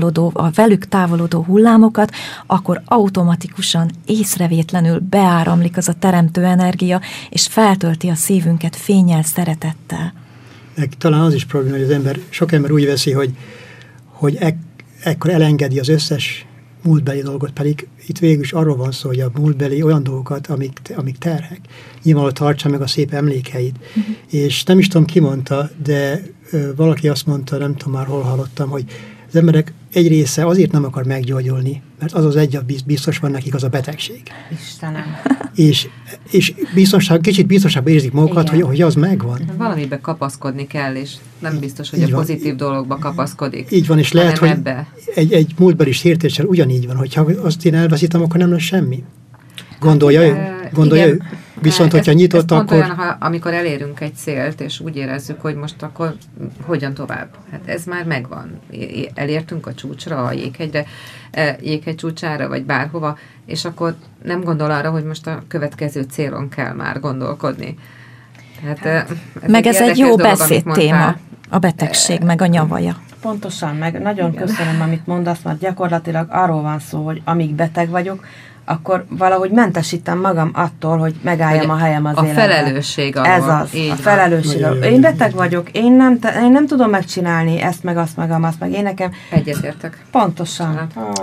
a velük távolodó hullámokat, akkor automatikusan, észrevétlenül beáramlik az a teremtő energia, és feltölti a szívünket fénnyel, szeretettel. Talán az is probléma, hogy sok ember úgy veszi, hogy ekkor elengedi az összes múltbeli dolgot, pedig itt végül is arról van szó, hogy a múltbeli olyan dolgokat, amik terhek. Nyilvánvalóan tartsa meg a szép emlékeit. És nem is tudom, ki mondta, de valaki azt mondta, nem tudom már hol hallottam, hogy az emberek egy része azért nem akar meggyógyulni, mert az biztos van nekik, az a betegség. Istenem. És kicsit biztonságban érzik magukat, hogy az megvan. Valamibe kapaszkodni kell, és nem biztos, hogy a pozitív dologba kapaszkodik. Így van, és lehet, hogy egy múltbeli sértéssel ugyanígy van, hogyha azt én elveszítem, akkor nem lesz semmi. Gondolja ő? Viszont, hogyha nyitott, akkor... olyan, amikor elérünk egy célt, és úgy érezzük, hogy most akkor hogyan tovább. Hát ez már megvan. Elértünk a csúcsra, a jéghegy csúcsára, vagy bárhova, és akkor nem gondol arra, hogy most a következő célon kell már gondolkodni. Tehát, meg ez egy jó beszédtéma, a betegség, meg a nyavaja. Pontosan, meg nagyon köszönöm, amit mondasz, mert gyakorlatilag arról van szó, hogy amíg beteg vagyok, akkor valahogy mentesítem magam attól, hogy megálljam a helyem az életben. A felelősség arról. Ez az, a felelősség. Én beteg vagyok, én nem tudom megcsinálni ezt, meg azt, meg azt, meg én nekem... Egyetértek. Pontosan.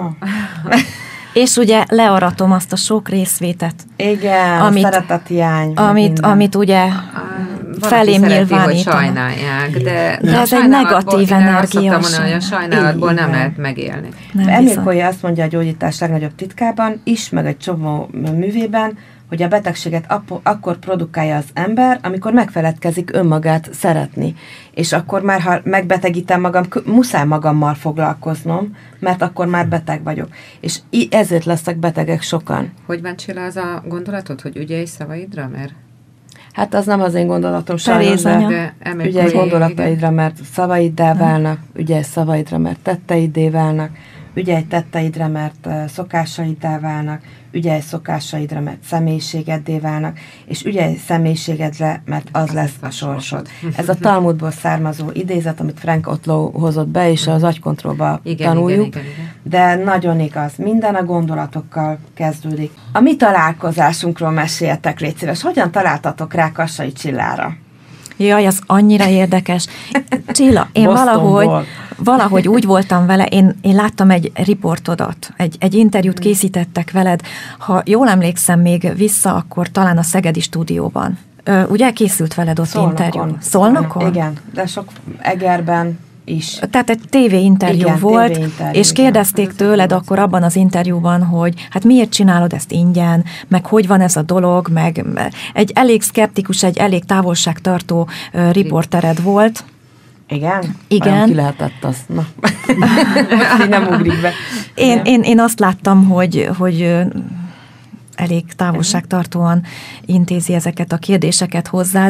És ugye learatom azt a sok részvétet. Igen, szeretethiány. Amit ugye felém nyilvánítanak. Hogy sajnálják, de ez egy negatív energia. Azt mondani, hogy a sajnálatból nem lehet megélni. Emil Collier azt mondja a gyógyítás legnagyobb titkában is, meg egy csomó művében, hogy a betegséget akkor produkálja az ember, amikor megfeledkezik önmagát szeretni. És akkor már, ha megbetegítem magam, muszáj magammal foglalkoznom, mert akkor már beteg vagyok. És ezért lesznek betegek sokan. Hogy van, Csilla, az a gondolatod, hogy ügyelj szavaidra, mert... Hát az nem az én gondolatom, sajnos, de ügyelj gondolataidra, mert szavaiddá válnak, ügyelj szavaidra, mert tetteiddé válnak, ügyelj tetteidre, mert szokásaiddá válnak, ügyelj szokásaidra, mert személyiségeddé válnak, és ügyelj személyiségedre, mert az lesz a sorsod. Ez a Talmudból származó idézet, amit Frank Otlow hozott be, és az agykontrollba tanuljuk, igen. De nagyon igaz. Minden a gondolatokkal kezdődik. A mi találkozásunkról meséljetek, légy szíves. Hogyan találtatok rá Kassai Csillára? Jaj, az annyira érdekes. Csilla, én valahogy úgy voltam vele, én láttam egy riportodat, egy interjút készítettek veled, ha jól emlékszem még vissza, akkor talán a Szegedi stúdióban. Ugye készült veled ott interjú? Szolnokon? Igen, de sok Egerben, is. Tehát egy tévéinterjú volt, tévéinterjú, és kérdezték tőled akkor abban az interjúban, hogy hát miért csinálod ezt ingyen, meg hogy van ez a dolog, meg egy elég szkeptikus, egy elég távolságtartó riportered volt. Igen? Igen. Olyan ki lehetett az. Na. Most nem ugrik be. Én azt láttam, hogy elég távolságtartóan intézi ezeket a kérdéseket hozzád.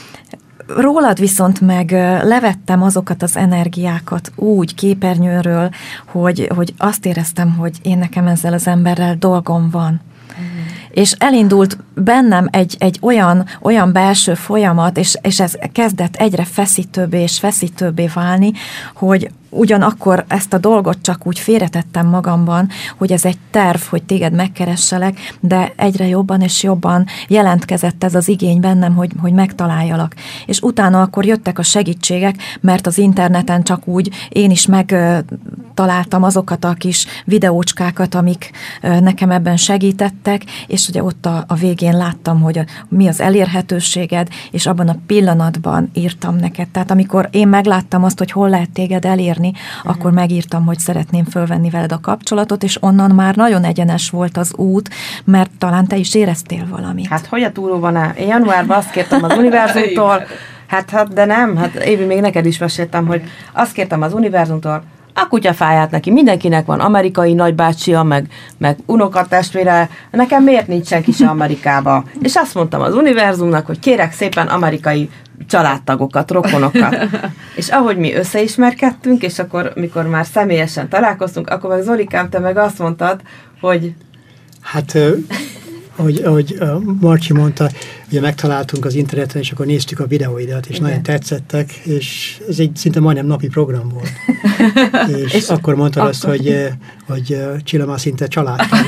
Rólad viszont meg levettem azokat az energiákat úgy képernyőről, hogy azt éreztem, hogy én nekem ezzel az emberrel dolgom van. És elindult bennem egy olyan belső folyamat, és ez kezdett egyre feszítőbbé és feszítőbbé válni, hogy ugyanakkor ezt a dolgot csak úgy félretettem magamban, hogy ez egy terv, hogy téged megkeresselek, de egyre jobban és jobban jelentkezett ez az igény bennem, hogy megtaláljalak. És utána akkor jöttek a segítségek, mert az interneten csak úgy én is megtaláltam azokat a kis videócskákat, amik nekem ebben segítettek, és ugye ott a végén láttam, hogy mi az elérhetőséged, és abban a pillanatban írtam neked. Tehát amikor én megláttam azt, hogy hol lehet téged elérni, akkor megírtam, hogy szeretném fölvenni veled a kapcsolatot, és onnan már nagyon egyenes volt az út, mert talán te is éreztél valamit. Hát hogy a túróban áll? Én januárban azt kértem az univerzumtól, de nem, Évi, még neked is meséltem, hogy azt kértem az univerzumtól, a kutyafáját neki, mindenkinek van amerikai nagybácsia, meg unokatestvére, nekem miért nincs senki se Amerikába? És azt mondtam az univerzumnak, hogy kérek szépen amerikai családtagokat, rokonokat. És ahogy mi összeismerkedtünk, és akkor, mikor már személyesen találkoztunk, akkor meg Zolikám, te meg azt mondtad, hogy... Hát, ahogy Marci mondta, ugye megtaláltunk az interneten, és akkor néztük a videóidat, és nagyon tetszettek, és ez egy szinte majdnem napi program volt. és akkor mondtad azt, hogy Csilla már szinte családtag.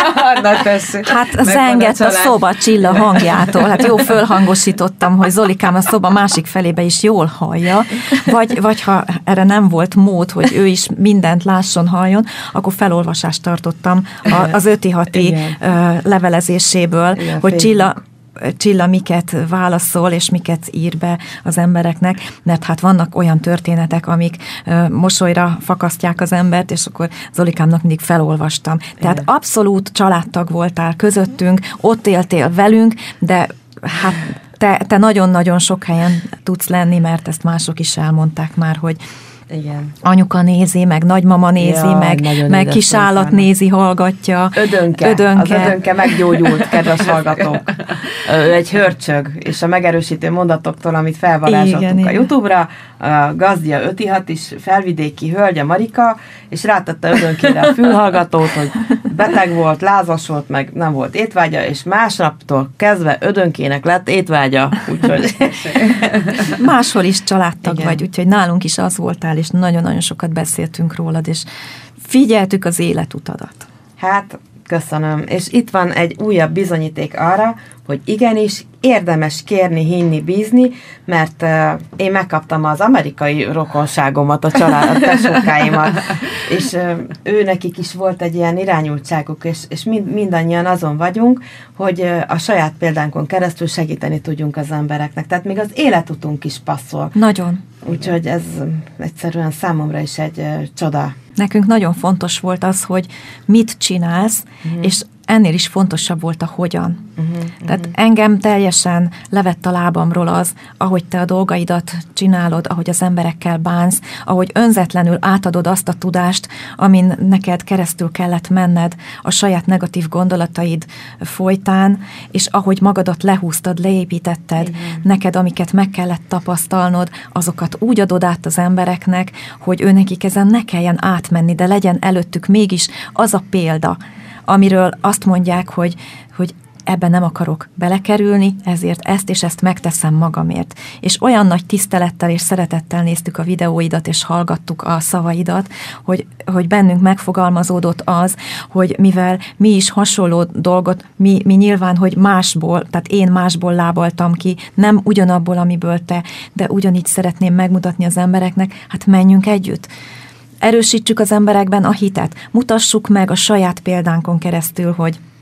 Hát zengett a szoba Csilla hangjától. Hát jó fölhangosítottam, hogy Zolikám a szoba másik felébe is jól hallja, vagy ha erre nem volt mód, hogy ő is mindent lásson, halljon, akkor felolvasást tartottam az Öti-Hati levelezéséből, hogy Csilla miket válaszol, és miket ír be az embereknek, mert hát vannak olyan történetek, amik mosolyra fakasztják az embert, és akkor Zolikámnak mindig felolvastam. Tehát abszolút családtag voltál közöttünk, ott éltél velünk, de hát te nagyon-nagyon sok helyen tudsz lenni, mert ezt mások is elmondták már, hogy igen. Anyuka nézi, meg nagymama nézi, meg kisállat nézi, hallgatja. Ödönke. Az ödönke meggyógyult, kedves hallgatók. Ő egy hörcsög, és a megerősítő mondatoktól, amit felvarázsoltunk a YouTube-ra, a Gazdia Öti-Hat is felvidéki hölgy, a Marika, és rátette Ödönkére a fülhallgatót, hogy beteg volt, lázas volt, meg nem volt étvágya, és másnaptól kezdve Ödönkének lett étvágya. Úgyhogy... Máshol is családtag vagy, úgyhogy nálunk is az voltál, és nagyon-nagyon sokat beszéltünk rólad, és figyeltük az életutadat. Hát, köszönöm. És itt van egy újabb bizonyíték arra, hogy igenis érdemes kérni, hinni, bízni, mert én megkaptam az amerikai rokonságomat, a család, a tesókáimat, és ő nekik is volt egy ilyen irányultságuk, és mindannyian azon vagyunk, hogy a saját példánkon keresztül segíteni tudjunk az embereknek. Tehát még az életutunk is passzol. Nagyon. Úgyhogy ez egyszerűen számomra is egy csoda. Nekünk nagyon fontos volt az, hogy mit csinálsz, és ennél is fontosabb volt a hogyan. Tehát engem teljesen levett a lábamról az, ahogy te a dolgaidat csinálod, ahogy az emberekkel bánsz, ahogy önzetlenül átadod azt a tudást, amin neked keresztül kellett menned a saját negatív gondolataid folytán, és ahogy magadat lehúztad, leépítetted, neked, amiket meg kellett tapasztalnod, azokat úgy adod át az embereknek, hogy őnekik ezen ne kelljen átmenni, de legyen előttük mégis az a példa, amiről azt mondják, hogy ebben nem akarok belekerülni, ezért ezt és ezt megteszem magamért. És olyan nagy tisztelettel és szeretettel néztük a videóidat, és hallgattuk a szavaidat, hogy bennünk megfogalmazódott az, hogy mivel mi is hasonló dolgot, mi nyilván, hogy másból, tehát én másból lábaltam ki, nem ugyanabból, amiből te, de ugyanígy szeretném megmutatni az embereknek, hát menjünk együtt. Erősítsük az emberekben a hitet, mutassuk meg a saját példánkon keresztül, hogy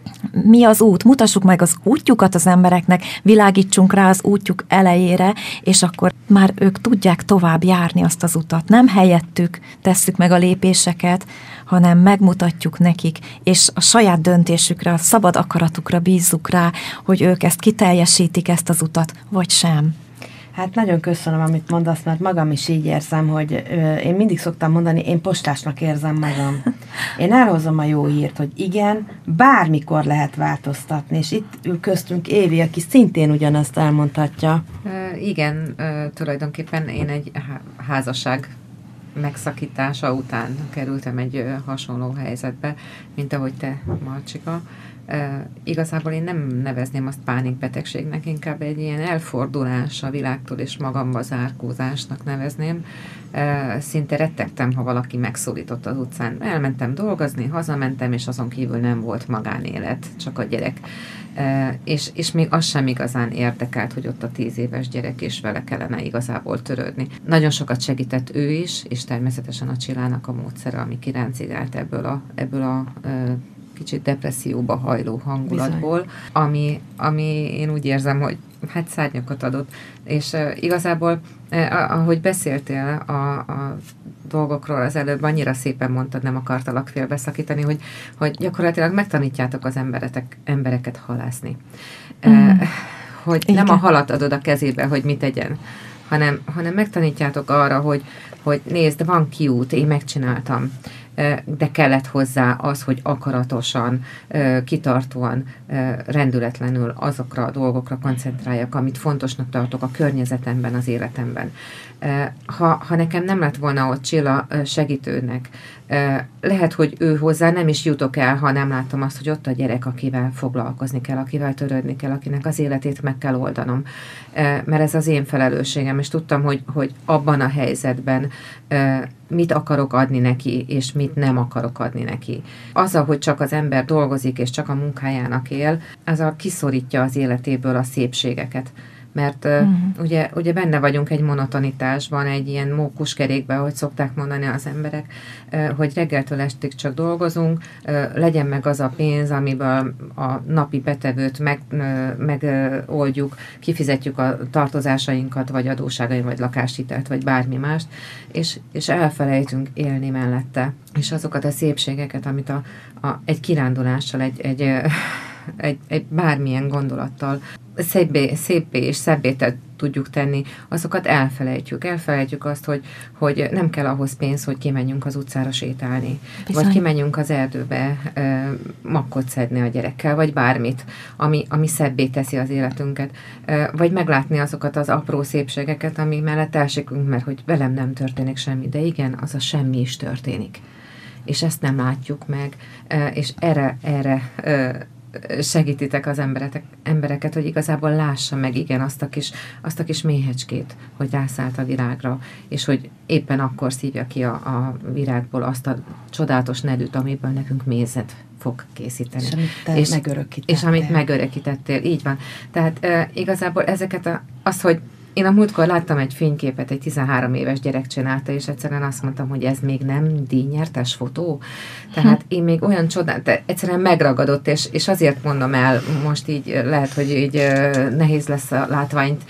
mi az út, mutassuk meg az útjukat az embereknek, világítsunk rá az útjuk elejére, és akkor már ők tudják tovább járni azt az utat. Nem helyettük tesszük meg a lépéseket, hanem megmutatjuk nekik, és a saját döntésükre, a szabad akaratukra bízzuk rá, hogy ők ezt kiteljesítik, ezt az utat, vagy sem. Hát nagyon köszönöm, amit mondasz, mert magam is így érzem, hogy én mindig szoktam mondani, én postásnak érzem magam. Én elhozom a jó hírt, hogy igen, bármikor lehet változtatni, és itt ül köztünk Évi, aki szintén ugyanazt elmondhatja. Igen, tulajdonképpen én egy házasság megszakítása után kerültem egy hasonló helyzetbe, mint ahogy te, Marcsika. Igazából én nem nevezném azt pánikbetegségnek, inkább egy ilyen elfordulás a világtól és magamba zárkózásnak nevezném. Szinte rettegtem, ha valaki megszólított az utcán. Elmentem dolgozni, hazamentem, és azon kívül nem volt magánélet, csak a gyerek. És még az sem igazán érdekelt, hogy ott a 10 éves gyerek, és vele kellene igazából törődni. Nagyon sokat segített ő is, és természetesen a Csillának a módszere, ami kiráncigált ebből a kicsit depresszióba hajló hangulatból, ami én úgy érzem, hogy hát szárnyakat adott, és igazából, ahogy beszéltél a dolgokról az előbb, annyira szépen mondtad, nem akartalak félbeszakítani, hogy gyakorlatilag megtanítjátok az embereket halászni. Hogy igen. Nem a halat adod a kezébe, hogy mit tegyen, hanem megtanítjátok arra, hogy nézd, van kiút, én megcsináltam, de kellett hozzá az, hogy akaratosan, kitartóan, rendületlenül azokra a dolgokra koncentráljak, amit fontosnak tartok a környezetemben, az életemben. Ha nekem nem lett volna ott Csilla segítőnek, lehet, hogy ő hozzá nem is jutok el, ha nem látom azt, hogy ott a gyerek, akivel foglalkozni kell, akivel törődni kell, akinek az életét meg kell oldanom. Mert ez az én felelősségem, és tudtam, hogy abban a helyzetben mit akarok adni neki, és mit nem akarok adni neki. Azzal, hogy csak az ember dolgozik, és csak a munkájának él, az kiszorítja az életéből a szépségeket. Mert ugye benne vagyunk egy monotonitásban, egy ilyen mókuskerékben, ahogy szokták mondani az emberek, hogy reggeltől estig csak dolgozunk, legyen meg az a pénz, amiből a napi betevőt megoldjuk, kifizetjük a tartozásainkat, vagy adósságainkat, vagy lakáshitelt, vagy bármi mást, és elfelejtünk élni mellette. És azokat a szépségeket, amit egy kirándulással, egy bármilyen gondolattal szépé és szebbé tudjuk tenni, azokat elfelejtjük. Elfelejtjük azt, hogy nem kell ahhoz pénz, hogy kimenjünk az utcára sétálni, Bizony. vagy kimenjünk az erdőbe makkot szedni a gyerekkel, vagy bármit, ami szebbé teszi az életünket, vagy meglátni azokat az apró szépségeket, ami mellett elsikünk, mert hogy velem nem történik semmi, de igen, az a semmi is történik. És ezt nem látjuk meg, és erre segítitek az embereket, hogy igazából lássa meg, igen, azt a kis méhecskét, hogy rászállt a virágra, és hogy éppen akkor szívja ki a virágból azt a csodálatos nedűt, amiből nekünk mézet fog készíteni. És amit megörökítettél, így van. Tehát igazából ezeket hogy én a múltkor láttam egy fényképet, egy 13 éves gyerek csinálta, és egyszerűen azt mondtam, hogy ez még nem díjnyertes fotó. Tehát én még olyan csodát, egyszerűen megragadott, és azért mondom el, most így lehet, hogy így nehéz lesz a látványt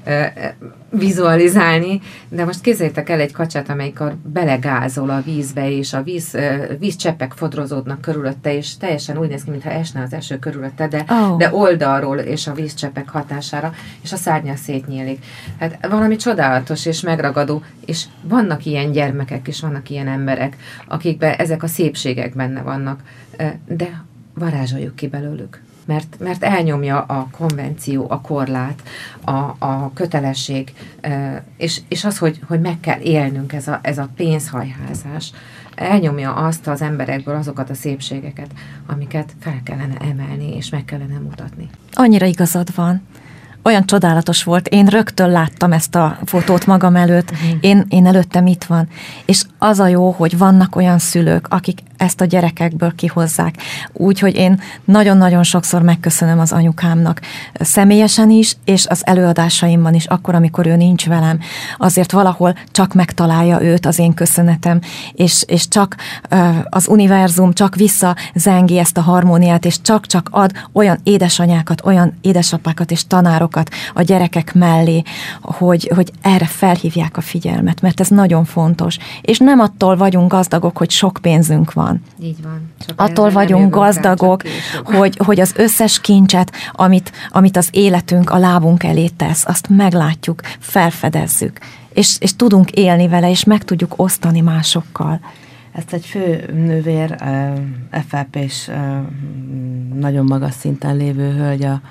vizualizálni, de most képzeljétek el egy kacsát, amikor belegázol a vízbe, és a vízcseppek fodrozódnak körülötte, és teljesen úgy néz ki, mintha esne az eső körülötte, de oldalról és a vízcseppek hatására, és a szárnya szétnyílik. Hát valami csodálatos és megragadó, és vannak ilyen gyermekek, és vannak ilyen emberek, akikben ezek a szépségek benne vannak, de varázsoljuk ki belőlük. Mert elnyomja a konvenció, a korlát, a kötelesség, és az, hogy meg kell élnünk, ez a pénzhajházás, elnyomja azt az emberekből azokat a szépségeket, amiket fel kellene emelni, és meg kellene mutatni. Annyira igazad van. Olyan csodálatos volt. Én rögtön láttam ezt a fotót magam előtt. Én előttem itt van. És az a jó, hogy vannak olyan szülők, akik ezt a gyerekekből kihozzák. Úgyhogy én nagyon-nagyon sokszor megköszönöm az anyukámnak személyesen is, és az előadásaimban is, akkor, amikor ő nincs velem. Azért valahol csak megtalálja őt az én köszönetem, és csak az univerzum csak visszazengi ezt a harmóniát, és csak ad olyan édesanyákat, olyan édesapákat és tanárokat a gyerekek mellé, hogy erre felhívják a figyelmet, mert ez nagyon fontos. És nem attól vagyunk gazdagok, hogy sok pénzünk van. Így van. Csak attól vagyunk gazdagok, hogy az összes kincset, amit az életünk a lábunk elé tesz, azt meglátjuk, felfedezzük, és tudunk élni vele, és meg tudjuk osztani másokkal. Ezt egy főnővér, FLP-s nagyon magas szinten lévő hölgy a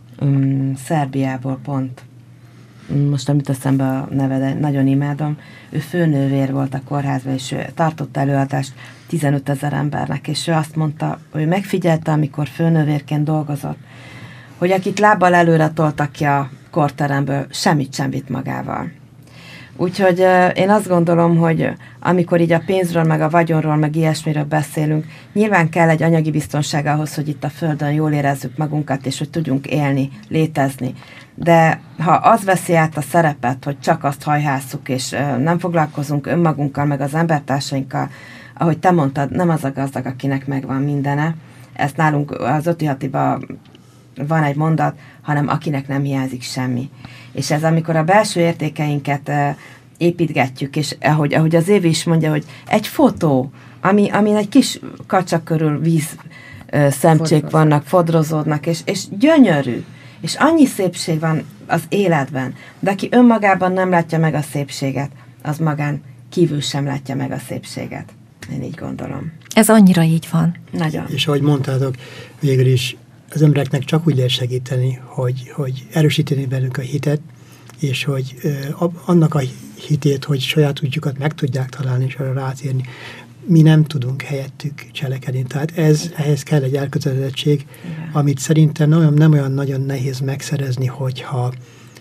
Szerbiából pont, most amit eszembe a neve, de nagyon imádom, ő főnővér volt a kórházban, és ő tartott előadást 15 000 embernek, és ő azt mondta, hogy megfigyelte, amikor főnővérként dolgozott, hogy akit lábbal előre toltak ki a korteremből, semmit sem vitt magával. Úgyhogy én azt gondolom, hogy amikor így a pénzről, meg a vagyonról, meg ilyesmiről beszélünk, nyilván kell egy anyagi biztonság ahhoz, hogy itt a Földön jól érezzük magunkat, és hogy tudjunk élni, létezni. De ha az veszi át a szerepet, hogy csak azt hajhásszuk, és nem foglalkozunk önmagunkkal, meg az embertársainkkal, ahogy te mondtad, nem az a gazdag, akinek megvan mindene. Ezt nálunk az Ötihatiban van egy mondat, hanem akinek nem hiányzik semmi. És ez amikor a belső értékeinket építgetjük, és ahogy az Évi is mondja, hogy egy fotó, amin egy kis kacsa körül víz szemcsék vannak, fodrozódnak, és gyönyörű, és annyi szépség van az életben, de aki önmagában nem látja meg a szépséget, az magán kívül sem látja meg a szépséget. Én így gondolom. Ez annyira így van. Nagyon. És ahogy mondtátok, végül is az embereknek csak úgy lehet segíteni, hogy erősíteni bennük a hitet, és hogy annak a hitét, hogy saját útjukat meg tudják találni, és arra rátérni. Mi nem tudunk helyettük cselekedni. Tehát ehhez kell egy elkötelezettség, amit szerintem nem olyan nagyon nehéz megszerezni, hogyha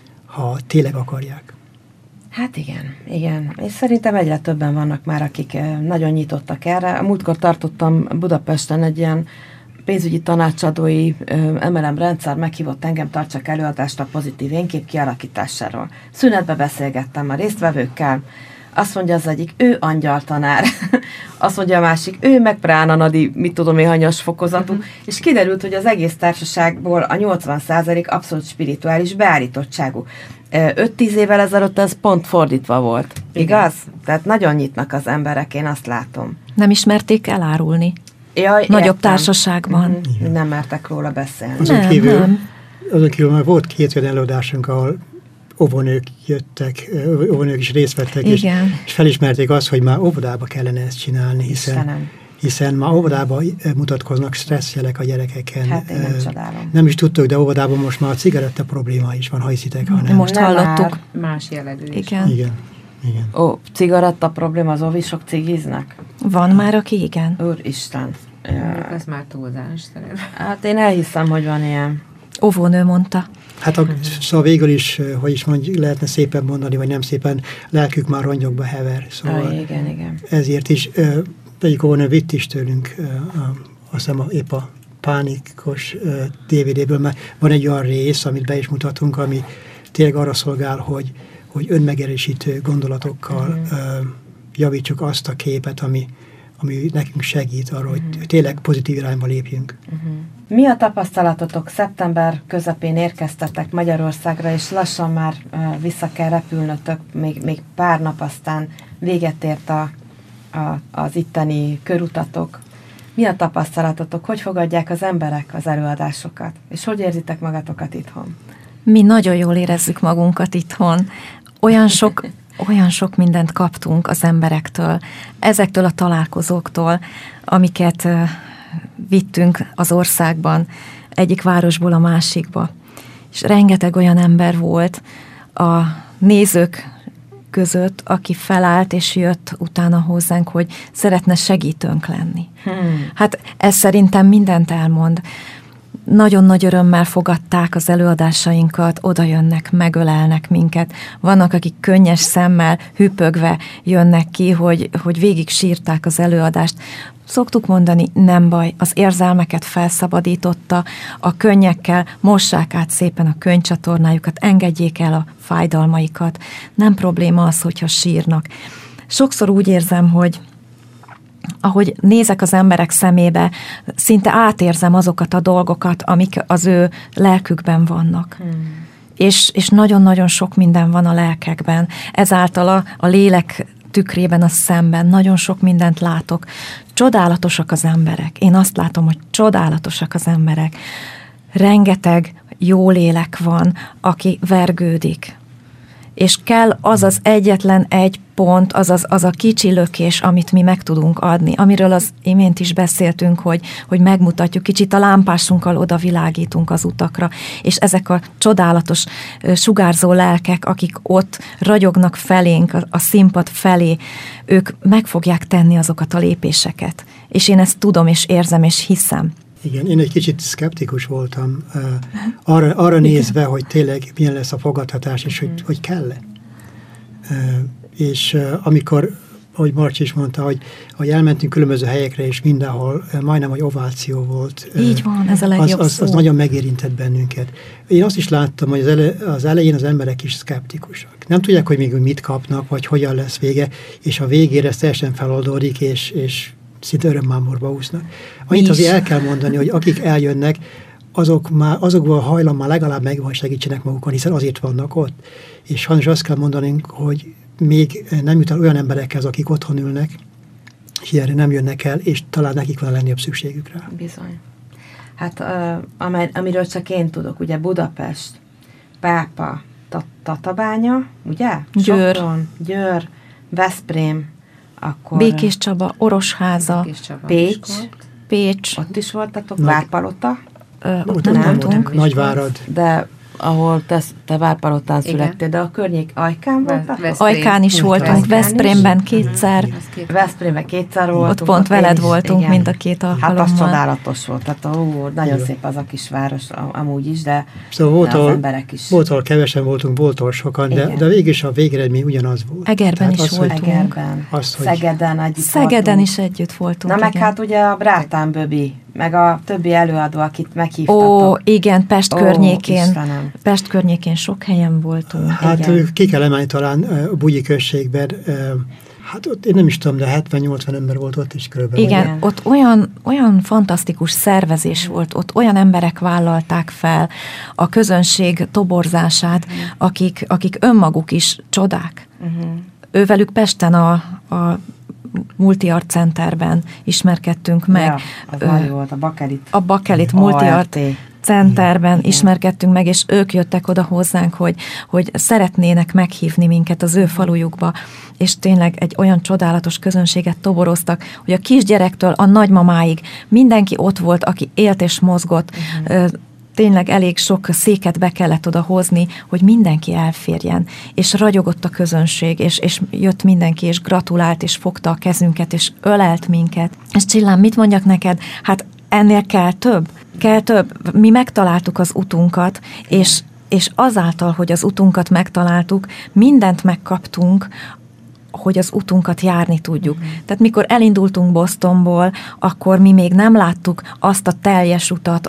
tényleg akarják. Hát igen. És szerintem egyre többen vannak már, akik nagyon nyitottak erre. A múltkor tartottam Budapesten egy ilyen pénzügyi tanácsadói MLM rendszer, meghívott engem, tartsak előadást a pozitív énkép kialakításáról. Szünetbe beszélgettem a résztvevőkkel, azt mondja az egyik, ő angyaltanár, azt mondja a másik, ő meg pránanadi, mit tudom én, hanyas fokozatú, és kiderült, hogy az egész társaságból a 80% abszolút spirituális beállítottságú. 5-10 évvel ezelőtt ez pont fordítva volt. Igaz? Tehát nagyon nyitnak az emberek, én azt látom. Nem ismerték elárulni. Jaj, nagyobb társaságban. Nem mertek róla beszélni. Azon kívül már volt 2 olyan előadásunk, ahol óvónők jöttek, óvónők is részt vettek, és felismerték azt, hogy már óvodába kellene ezt csinálni, hiszen már óvodában mutatkoznak stresszjelek a gyerekeken. Hát én nem csodálom. Nem is tudtuk, de óvodában most már a cigaretta probléma is van, ha hiszitek, ha nem. Most hallottuk. Más jellegű is. Igen. Ó, cigaretta probléma, az óvisok cigiznek? Van már, aki igen. Úristen. Ez már túlzás szerintem. Hát én elhiszem, hogy van ilyen. Óvónő mondta. Hát szóval végül is, hogy is lehetne szépen mondani, vagy nem szépen, lelkük már rongyokba hever. Szóval igen. Ezért is, egyik óvónő vitt is tőlünk, azt hiszem épp a pánikos DVD-ből, mert van egy olyan rész, amit be is mutatunk, ami tényleg arra szolgál, hogy önmegerősítő gondolatokkal javítsuk azt a képet, ami nekünk segít arra, hogy tényleg pozitív irányba lépjünk. Mi a tapasztalatotok? Szeptember közepén érkeztetek Magyarországra, és lassan már vissza kell repülnötök, még pár nap, aztán véget ért az itteni körutatok. Mi a tapasztalatotok? Hogy fogadják az emberek az előadásokat? És hogy érzitek magatokat itthon? Mi nagyon jól érezzük magunkat itthon. Olyan sok mindent kaptunk az emberektől, ezektől a találkozóktól, amiket vittünk az országban, egyik városból a másikba. És rengeteg olyan ember volt a nézők között, aki felállt és jött utána hozzánk, hogy szeretne segítőnk lenni. Hát ez szerintem mindent elmond. nagyon nagy örömmel fogadták az előadásainkat, oda jönnek, megölelnek minket. Vannak, akik könnyes szemmel, hüpögve jönnek ki, hogy végig sírták az előadást. Szoktuk mondani, nem baj, az érzelmeket felszabadította, a könnyekkel mossák át szépen a könnycsatornájukat, engedjék el a fájdalmaikat. Nem probléma az, hogyha sírnak. Sokszor úgy érzem, hogy ahogy nézek az emberek szemébe, szinte átérzem azokat a dolgokat, amik az ő lelkükben vannak. És nagyon-nagyon sok minden van a lelkekben. Ezáltal a lélek tükrében, a szemben nagyon sok mindent látok. Csodálatosak az emberek. Én azt látom, hogy csodálatosak az emberek. Rengeteg jó lélek van, aki vergődik. És kell az egyetlen egy pont, az a kicsi lökés, amit mi meg tudunk adni, amiről az imént is beszéltünk, hogy megmutatjuk, kicsit a lámpásunkkal odavilágítunk az utakra, és ezek a csodálatos sugárzó lelkek, akik ott ragyognak felénk, a színpad felé, ők meg fogják tenni azokat a lépéseket. És én ezt tudom, és érzem, és hiszem. Igen, én egy kicsit szkeptikus voltam arra nézve, hogy tényleg milyen lesz a fogadtatás, és hogy kell-e. És amikor, ahogy Marci is mondta, hogy elmentünk különböző helyekre, és mindenhol majdnem, hogy ováció volt. Így van, ez a legjobb szó. Az nagyon megérintett bennünket. Én azt is láttam, hogy az elején az emberek is szkeptikusak. Nem tudják, hogy még mit kapnak, vagy hogyan lesz vége, és a végére ez teljesen feloldódik, és szinte örömmámorba úsznak. Annyit azért el kell mondani, hogy akik eljönnek, azokból a hajlam már legalább megvan, segítsenek magukon, hiszen azért vannak ott. És sajnos azt kell mondanunk, hogy még nem jut el olyan emberekhez, akik otthon ülnek, és erre nem jönnek el, és talán nekik van a legnagyobb szükségük rá. Bizony. Hát amiről csak én tudok, ugye Budapest, Pápa, Tatabánya, ugye? Győr. Sopron, Győr, Veszprém, akkor Békés Csaba, Orosháza, Pécs. Ott is voltatok, Várpalota? Ott nem voltunk. Nagyvárad. De ahol te Várpalotán születtél, de a környék Ajkán voltak? Ajkán is voltunk, Veszprémben kétszer. Veszprémben kétszer voltunk. Ott pont veled voltunk, igen. Mind a két alkalommal. Hát az csodálatos volt, tehát nagyon szép az a kisváros amúgy is, de, szóval de az emberek is. Volt, ahol kevesen voltunk, volt, ahol sokan, de végig a végeredmény ugyanaz volt. Egerben is voltunk. Egerben, Szegeden együtt Szegeden is együtt voltunk. Na meg hát ugye a Brátán Böbi, meg a többi előadó, akit meghívtatok. Ó, igen, Pest környékén. Istenem. Pest környékén sok helyen voltunk. Hát igen. Ki kell emelni talán a Bugyi községben, hát ott én nem is tudom, de 70-80 ember volt ott is körülbelül. Igen, ott olyan fantasztikus szervezés volt, ott olyan emberek vállalták fel a közönség toborzását, akik önmaguk is csodák. Ővelük Pesten a Multiart Centerben ismerkedtünk meg. Ja, az nagy volt, a Bakelit Multiart Centerben ismerkedtünk meg, és ők jöttek oda hozzánk, hogy szeretnének meghívni minket az ő falujukba, és tényleg egy olyan csodálatos közönséget toboroztak, hogy a kisgyerektől a nagymamáig mindenki ott volt, aki élt és mozgott, tényleg elég sok széket be kellett oda hozni, hogy mindenki elférjen, és ragyogott a közönség, és jött mindenki, és gratulált, és fogta a kezünket, és ölelt minket. És Csillám, mit mondjak neked? Hát ennél kell több. Kell több. Mi megtaláltuk az utunkat, és azáltal, hogy az utunkat megtaláltuk, mindent megkaptunk, hogy az utunkat járni tudjuk. Tehát mikor elindultunk Bostonból, akkor mi még nem láttuk azt a teljes utat,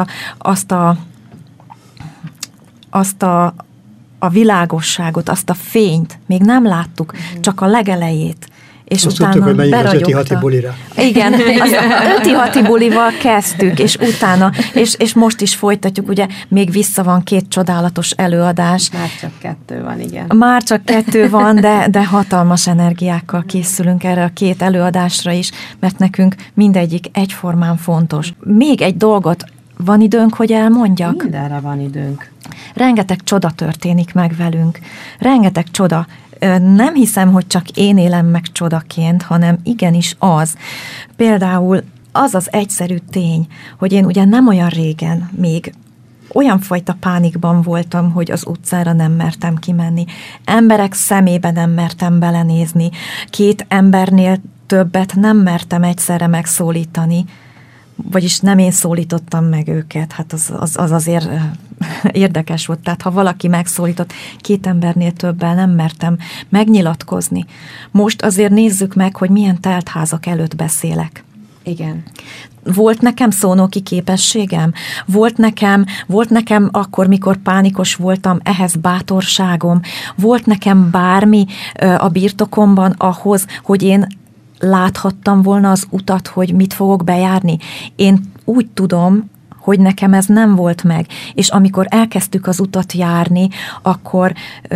azt a világosságot, azt a fényt. Még nem láttuk, csak a legelejét. És azt utána tudtuk, hogy beragyogta. Az 5-6 bulira. Igen, az 5-6 bulival kezdtük, és utána, és most is folytatjuk, ugye még vissza van 2 csodálatos előadás. Már csak 2 van, igen. Már csak 2 van, de hatalmas energiákkal készülünk erre a 2 előadásra is, mert nekünk mindegyik egyformán fontos. Még egy dolgot van időnk, hogy elmondjak? Mindenre van időnk. Rengeteg csoda történik meg velünk. Rengeteg csoda. Nem hiszem, hogy csak én élem meg csodaként, hanem igenis az. Például az az egyszerű tény, hogy én ugye nem olyan régen még olyan fajta pánikban voltam, hogy az utcára nem mertem kimenni. Emberek szemébe nem mertem belenézni. 2 embernél többet nem mertem egyszerre megszólítani. vagyis nem én szólítottam meg őket, hát az azért érdekes volt. Tehát ha valaki megszólított, 2 embernél többel nem mertem megnyilatkozni. Most azért nézzük meg, hogy milyen teltházak előtt beszélek. Igen. Volt nekem szónoki képességem? Volt nekem akkor, mikor pánikos voltam, ehhez bátorságom? Volt nekem bármi a birtokomban ahhoz, hogy én láthattam volna az utat, hogy mit fogok bejárni? Én úgy tudom, hogy nekem ez nem volt meg. És amikor elkezdtük az utat járni, akkor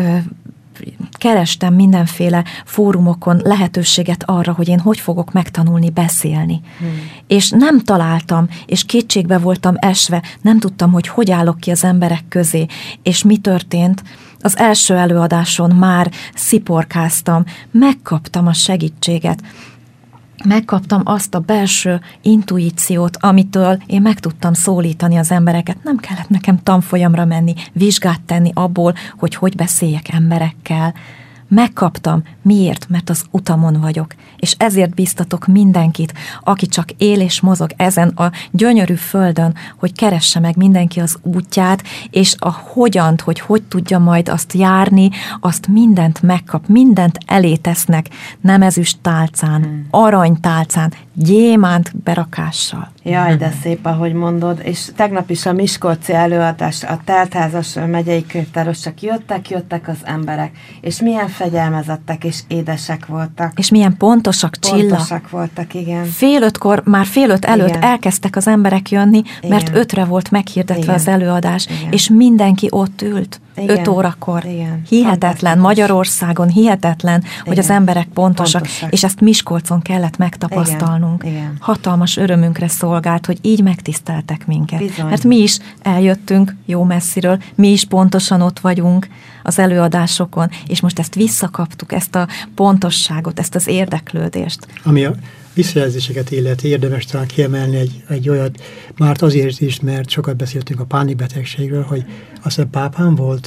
kerestem mindenféle fórumokon lehetőséget arra, hogy én hogy fogok megtanulni beszélni. És nem találtam, és kétségbe voltam esve, nem tudtam, hogy állok ki az emberek közé. És mi történt? Az első előadáson már sziporkáztam, megkaptam a segítséget, megkaptam azt a belső intuíciót, amitől én meg tudtam szólítani az embereket. Nem kellett nekem tanfolyamra menni, vizsgát tenni abból, hogy beszéljek emberekkel. Megkaptam. Miért? Mert az utamon vagyok. És ezért biztatok mindenkit, aki csak él és mozog ezen a gyönyörű földön, hogy keresse meg mindenki az útját, és a hogyant, hogy tudja majd azt járni, azt mindent megkap, mindent elé tesznek, nem ezüst tálcán, aranytálcán, gyémánt berakással. Jaj, de szép, ahogy mondod, és tegnap is a miskolci előadás, a teltházas megyei könyvtáros csak jöttek az emberek, és milyen fegyelmezettek és édesek voltak. És milyen pontosak voltak, igen. Fél 5 előtt igen. Elkezdtek az emberek jönni, mert 5-re volt meghirdetve igen. Az előadás, igen. És mindenki ott ült. Igen. 5 órakor. Igen. Hihetetlen, Magyarországon hihetetlen, igen. Hogy az emberek pontosak, és ezt Miskolcon kellett megtapasztalnunk. Igen. Igen. Hatalmas örömünkre szolgált, hogy így megtiszteltek minket. Bizony. Mert mi is eljöttünk jó messziről, mi is pontosan ott vagyunk az előadásokon, és most ezt visszakaptuk, ezt a pontosságot, ezt az érdeklődést. Ami a visszajelzéseket illeti, érdemes talán kiemelni egy olyat, már azért is, mert sokat beszéltünk a pánikbetegségről, hogy azt hiszem Pápán volt,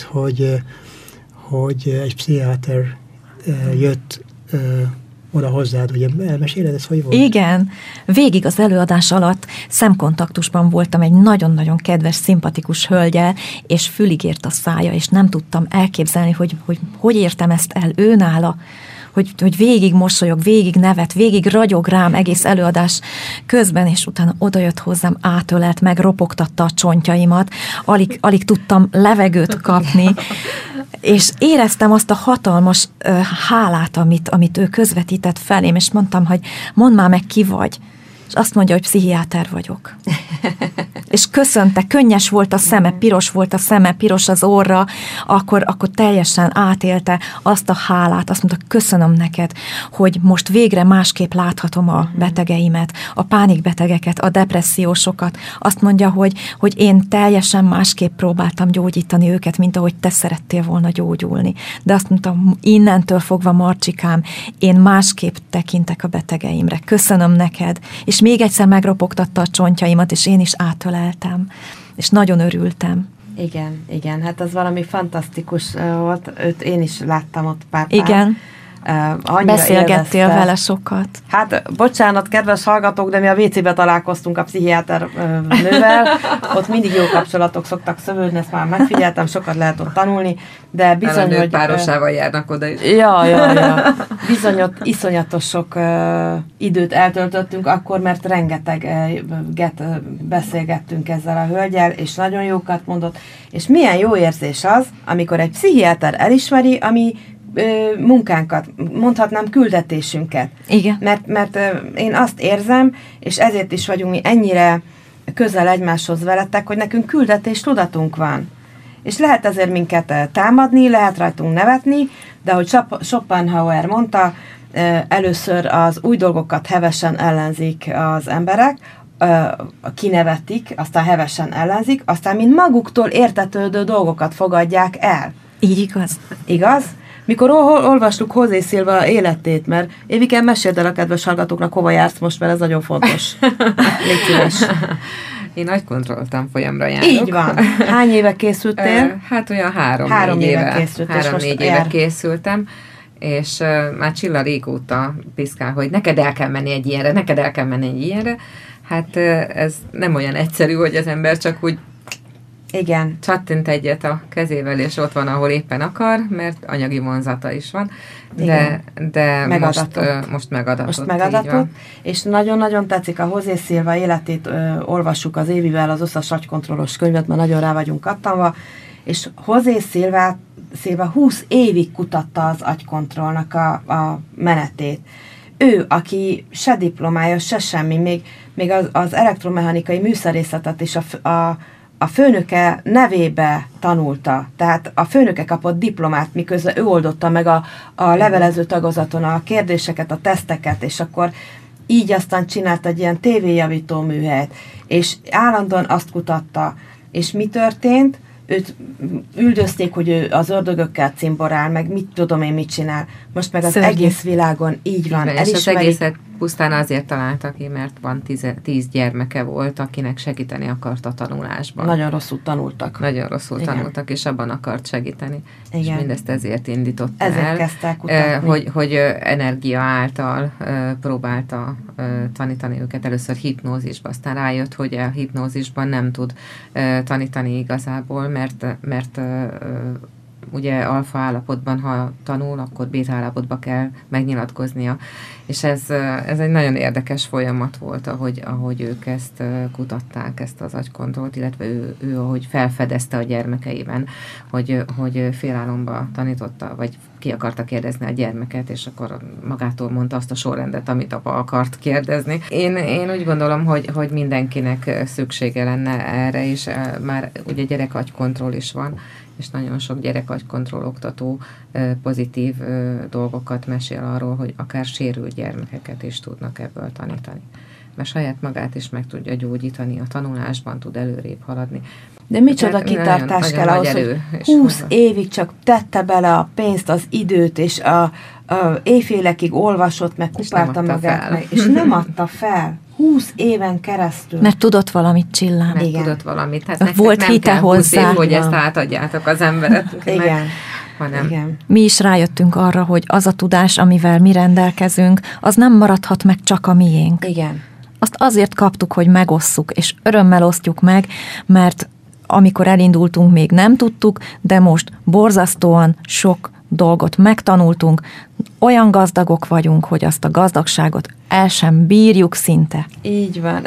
hogy egy pszichiáter jött oda hozzád, ugye elmeséled, ez hogy volt? Igen, végig az előadás alatt szemkontaktusban voltam egy nagyon-nagyon kedves, szimpatikus hölgyel, és fülig ért a szája, és nem tudtam elképzelni, hogy értem ezt el őnála, hogy végig mosolyog, végig nevet, végig ragyog rám egész előadás közben, és utána odajött hozzám, átölelt meg, ropogtatta a csontjaimat, alig tudtam levegőt kapni, és éreztem azt a hatalmas hálát, amit ő közvetített felém, és mondtam, hogy mondd már meg, ki vagy. És azt mondja, hogy pszichiáter vagyok. És köszönte, könnyes volt a szeme, piros volt a szeme, piros az orra, akkor teljesen átélte azt a hálát, azt mondta, köszönöm neked, hogy most végre másképp láthatom a betegeimet, a pánikbetegeket, a depressziósokat. Azt mondja, hogy én teljesen másképp próbáltam gyógyítani őket, mint ahogy te szerettél volna gyógyulni. De azt mondtam, innentől fogva, Marcsikám, én másképp tekintek a betegeimre. Köszönöm neked. És még egyszer megropogtatta a csontjaimat, és én is átöleltem, és nagyon örültem. Igen, hát az valami fantasztikus volt, őt én is láttam ott pár. Igen. Beszélgettél vele sokat. Hát, bocsánat, kedves hallgatók, de mi a WC-be találkoztunk a pszichiáter nővel, ott mindig jó kapcsolatok szoktak szövődni, ezt már megfigyeltem, sokat lehet ott tanulni, de bizony, hogy... párosával járnak oda is. Ja. Bizony, ott iszonyatos sok időt eltöltöttünk akkor, mert rengeteget beszélgettünk ezzel a hölgyel, és nagyon jókat mondott, és milyen jó érzés az, amikor egy pszichiáter elismeri, ami munkánkat, mondhatnám küldetésünket. Igen. Mert én azt érzem, és ezért is vagyunk mi ennyire közel egymáshoz veletek, hogy nekünk küldetés tudatunk van. És lehet ezért minket támadni, lehet rajtunk nevetni, de ahogy Schopenhauer mondta, először az új dolgokat hevesen ellenzik az emberek, kinevetik, aztán hevesen ellenzik, aztán mint maguktól értetődő dolgokat fogadják el. Így igaz. Igaz? Mikor olvastuk José Silva életét, mert Évike, meséld el a kedves hallgatóknak, hova jársz most, mert ez nagyon fontos. Légy szíves. Én agykontroll tanfolyamra járok. Így van. Hány éve készültél? Hát olyan 3-4 éve. 3-4 éve készültem, és már Csilla régóta piszkál, hogy neked el kell menni egy ilyenre, Hát ez nem olyan egyszerű, hogy az ember csak úgy igen. csattint egyet a kezével, és ott van, ahol éppen akar, mert anyagi vonzata is van, de most megadatott. Most megadatott, és nagyon-nagyon tetszik a José Silva életét, olvassuk az Évivel az összes agykontrollos könyvet, mert nagyon rá vagyunk kattanva, és José Silva 20 évig kutatta az agykontrollnak a menetét. Ő, aki se diplomája, se semmi, még az elektromechanikai műszerészetet is a főnöke nevébe tanulta. Tehát a főnöke kapott diplomát, miközben ő oldotta meg a levelező tagozaton a kérdéseket, a teszteket, és akkor így aztán csinált egy ilyen tévéjavító műhelyt, és állandóan azt kutatta. És mi történt? Őt üldözték, hogy ő az ördögökkel cimborál, meg mit tudom én, mit csinál. Most meg az egész világon így van. És az egészet pusztán azért találta ki, mert van 10 gyermeke volt, akinek segíteni akart a tanulásban. Nagyon rosszul tanultak. Nagyon rosszul tanultak, és abban akart segíteni. Igen. És mindezt ezért indította ezért kezdtek kutatni. Hogy energia által próbálta tanítani őket először hipnózisba. Aztán rájött, hogy a hipnózisban nem tud tanítani igazából, mert ugye alfa állapotban, ha tanul, akkor béta állapotba kell megnyilatkoznia. És ez egy nagyon érdekes folyamat volt, ahogy ők ezt kutatták, ezt az agykontrollt, illetve ő ahogy felfedezte a gyermekeiben, hogy félálomba tanította, vagy ki akarta kérdezni a gyermeket, és akkor magától mondta azt a sorrendet, amit apa akart kérdezni. Én úgy gondolom, hogy mindenkinek szüksége lenne erre, és már ugye gyerekagykontroll is van, és nagyon sok gyerekagykontroll oktató pozitív dolgokat mesél arról, hogy akár sérült gyermekeket is tudnak ebből tanítani. Mert saját magát is meg tudja gyógyítani, a tanulásban tud előrébb haladni. De micsoda kitartás kell ahhoz, hogy 20 évig csak tette bele a pénzt, az időt, és a éjfélekig olvasott, meg kupálta magát, és nem adta fel. 20 éven keresztül. Mert tudott valamit, Csillám. Mert tudott valamit. Hát volt hite hozzá. Év, hogy ezt átadjátok az embereknek. Igen. Igen. Mi is rájöttünk arra, hogy az a tudás, amivel mi rendelkezünk, az nem maradhat meg csak a miénk. Igen. Azt azért kaptuk, hogy megosszuk, és örömmel osztjuk meg, mert amikor elindultunk, még nem tudtuk, de most borzasztóan sok dolgot megtanultunk, olyan gazdagok vagyunk, hogy azt a gazdagságot el sem bírjuk szinte. Így van.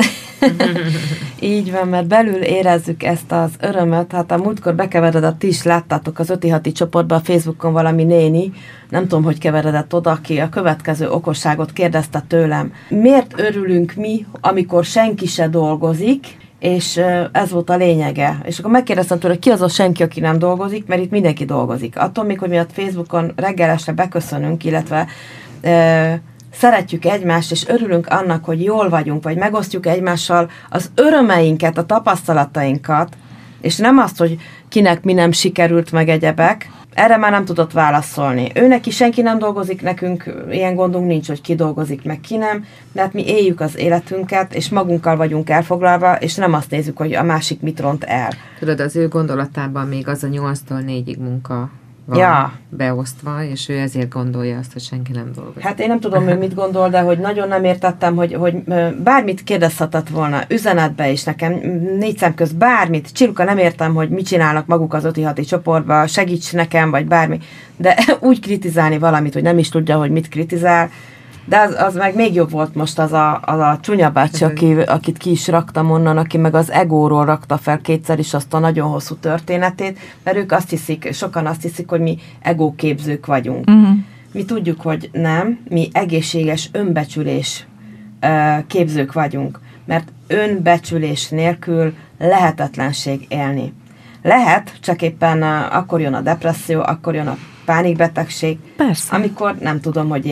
Így van, mert belül érezzük ezt az örömöt. Hát a múltkor bekeveredett, ti is láttátok az 5-6 csoportban, a Facebookon valami néni, nem tudom, hogy keveredett oda, aki a következő okosságot kérdezte tőlem. Miért örülünk mi, amikor senki se dolgozik, és ez volt a lényege. És akkor megkérdeztem tőle, ki az a senki, aki nem dolgozik, mert itt mindenki dolgozik. Attól még, hogy mi a Facebookon reggel este beköszönünk, illetve szeretjük egymást, és örülünk annak, hogy jól vagyunk, vagy megosztjuk egymással az örömeinket, a tapasztalatainkat, és nem azt, hogy kinek mi nem sikerült, meg egyebek. Erre már nem tudott válaszolni. Őneki senki nem dolgozik, nekünk ilyen gondunk nincs, hogy ki dolgozik, meg ki nem, de hát mi éljük az életünket, és magunkkal vagyunk elfoglalva, és nem azt nézzük, hogy a másik mit ront el. Tudod, az ő gondolatában még az a 8-tól 4-ig munka van beosztva, és ő ezért gondolja azt, hogy senki nem dolgozik. Hát én nem tudom, ő mit gondol, de hogy nagyon nem értettem, hogy bármit kérdezhetett volna üzenetbe is nekem, 4 szem közt bármit. Csiluka, nem értem, hogy mit csinálnak maguk az 5-6 csoportban, segíts nekem, vagy bármi. De úgy kritizálni valamit, hogy nem is tudja, hogy mit kritizál, de az meg még jobb volt most az a csúnya bácsi, akit ki is raktam onnan, aki meg az egóról rakta fel kétszer is azt a nagyon hosszú történetét, mert ők azt hiszik, sokan azt hiszik, hogy mi egóképzők vagyunk. Mi tudjuk, hogy nem, mi egészséges önbecsülés képzők vagyunk, mert önbecsülés nélkül lehetetlenség élni. Lehet, csak éppen akkor jön a depresszió, akkor jön a pánikbetegség, persze, amikor nem tudom, hogy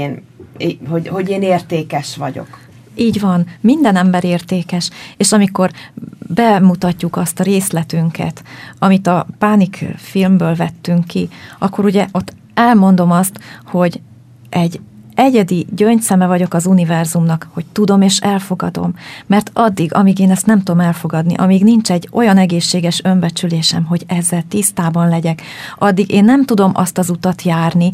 én értékes vagyok. Így van, minden ember értékes, és amikor bemutatjuk azt a részletünket, amit a Pánik filmből vettünk ki, akkor ugye ott elmondom azt, hogy egy egyedi gyöngyszeme vagyok az univerzumnak, hogy tudom és elfogadom, mert addig, amíg én ezt nem tudom elfogadni, amíg nincs egy olyan egészséges önbecsülésem, hogy ezzel tisztában legyek, addig én nem tudom azt az utat járni,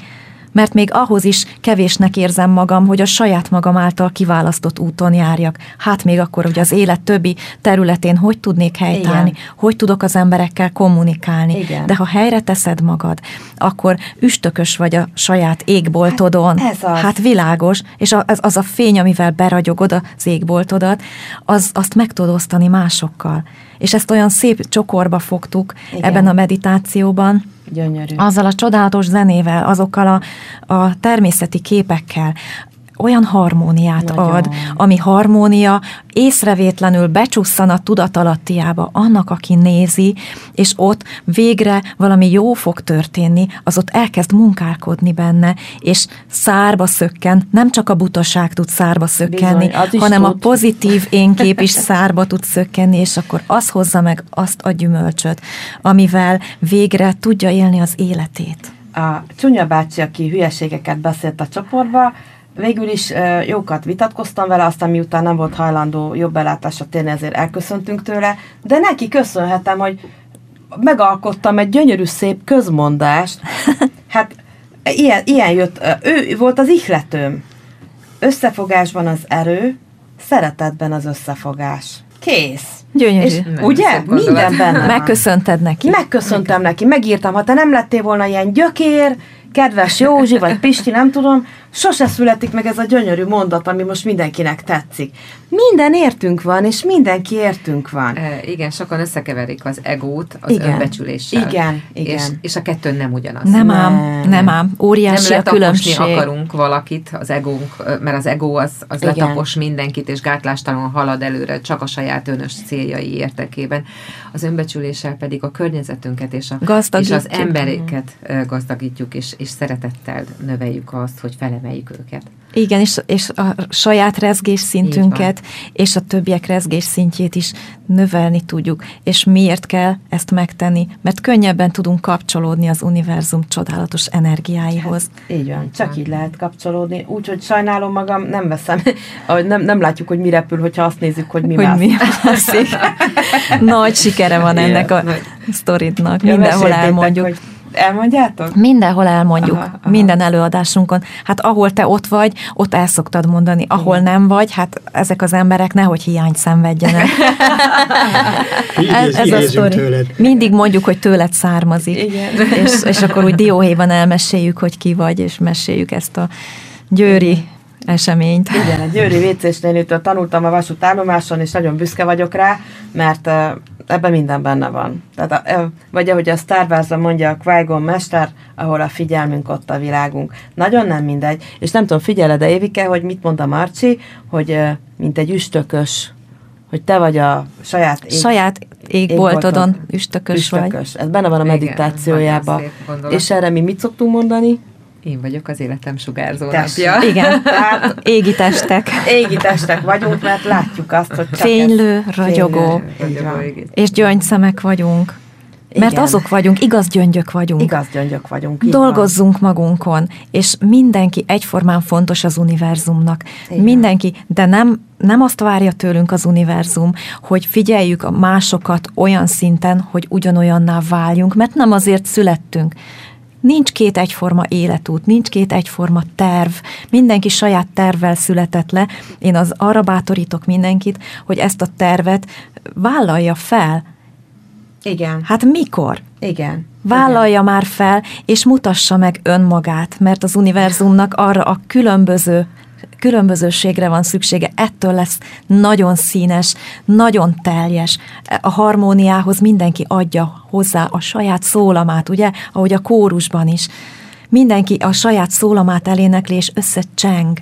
mert még ahhoz is kevésnek érzem magam, hogy a saját magam által kiválasztott úton járjak. Hát még akkor, hogy az élet többi területén hogy tudnék helytállni, hogy tudok az emberekkel kommunikálni. Igen. De ha helyre teszed magad, akkor üstökös vagy a saját égboltodon. Hát világos, és az a fény, amivel beragyogod az égboltodat, azt meg tudod osztani másokkal. És ezt olyan szép csokorba fogtuk ebben a meditációban. Gyönyörű. Azzal a csodálatos zenével, azokkal a természeti képekkel, olyan harmóniát ad, ami harmónia észrevétlenül becsusszan a tudatalattiába annak, aki nézi, és ott végre valami jó fog történni, az ott elkezd munkálkodni benne, és szárba szökken, nem csak a butaság tud szárba szökkenni, bizony, hanem a pozitív énkép is szárba tud szökkenni, és akkor az hozza meg azt a gyümölcsöt, amivel végre tudja élni az életét. A Csunya bácsi, aki hülyeségeket beszélt a csoportba, végül is jókat vitatkoztam vele, aztán miután nem volt hajlandó jobb belátásra térni, ezért elköszöntünk tőle, de neki köszönhetem, hogy megalkottam egy gyönyörű szép közmondást. Hát ilyen jött, ő volt az ihletőm. Összefogásban az erő, szeretetben az összefogás. Kész. Gyönyörű. És ugye? Minden benne. Megköszönted neki. Megköszöntem neki, megírtam, ha te nem lettél volna ilyen gyökér, kedves Józsi, vagy Pisti, nem tudom, sose születik meg ez a gyönyörű mondat, ami most mindenkinek tetszik. Minden értünk van, és mindenki értünk van. Igen, sokan összekeverik az egót az önbecsüléssel. Igen. És a kettő nem ugyanaz. Nem ám. Óriási a különbség. Nem letaposni akarunk valakit, az egónk, mert az egó az letapos mindenkit, és gátlástalanul halad előre csak a saját önös céljai érdekében. Az önbecsüléssel pedig a környezetünket és az embereket gazdagítjuk, és szeretettel növeljük azt, hogy felemeljük őket. Igen, és a saját rezgés szintünket, és a többiek rezgés szintjét is növelni tudjuk. És miért kell ezt megtenni? Mert könnyebben tudunk kapcsolódni az univerzum csodálatos energiáihoz. Hát, így van, csak így lehet kapcsolódni. Úgyhogy sajnálom magam, nem veszem, nem látjuk, hogy mi repül, hogyha azt nézzük, hogy mi mászik. Nagy sikere van ennek a sztoridnak. Mindenhol elmondjuk. Elmondjátok? Mindenhol elmondjuk, aha. Minden előadásunkon. Hát ahol te ott vagy, ott el szoktad mondani. Ahol nem vagy, hát ezek az emberek nehogy hiányt szenvedjenek. ez a sztori. Mindig mondjuk, hogy tőled származik. És akkor úgy dióhéjban elmeséljük, hogy ki vagy, és meséljük ezt a győri eseményt. Igen, a győri WC-s nénitől tanultam a vasútállomáson, és nagyon büszke vagyok rá, mert ebben minden benne van. Tehát, vagy ahogy a Star Wars-ban mondja a Qui-Gon mester, ahol a figyelmünk, ott a világunk. Nagyon nem mindegy. És nem tudom, figyeled-e, Évike, hogy mit mond a Marci, hogy mint egy üstökös, hogy te vagy a saját égboltodon üstökös vagy. Ez benne van a meditációjában. És erre mi mit szoktunk mondani? Én vagyok az életem sugárzó napja. Igen, tehát égi testek. Égi testek vagyunk, mert látjuk azt, hogy fénylő, ragyogó, és gyöngyszemek vagyunk. Igen. Mert azok vagyunk, igaz gyöngyök vagyunk. Igaz gyöngyök vagyunk. Dolgozzunk magunkon, és mindenki egyformán fontos az univerzumnak. Igen. Mindenki, de nem azt várja tőlünk az univerzum, hogy figyeljük a másokat olyan szinten, hogy ugyanolyanná váljunk, mert nem azért születtünk. Nincs két egyforma életút, nincs két egyforma terv. Mindenki saját tervvel született le. Én arra bátorítok mindenkit, hogy ezt a tervet vállalja fel. Igen. Hát mikor? Igen. Vállalja már fel, és mutassa meg önmagát, mert az univerzumnak arra a különbözőségre van szüksége. Ettől lesz nagyon színes, nagyon teljes. A harmóniához mindenki adja hozzá a saját szólamát, ugye? Ahogy a kórusban is. Mindenki a saját szólamát elénekli, és összecseng.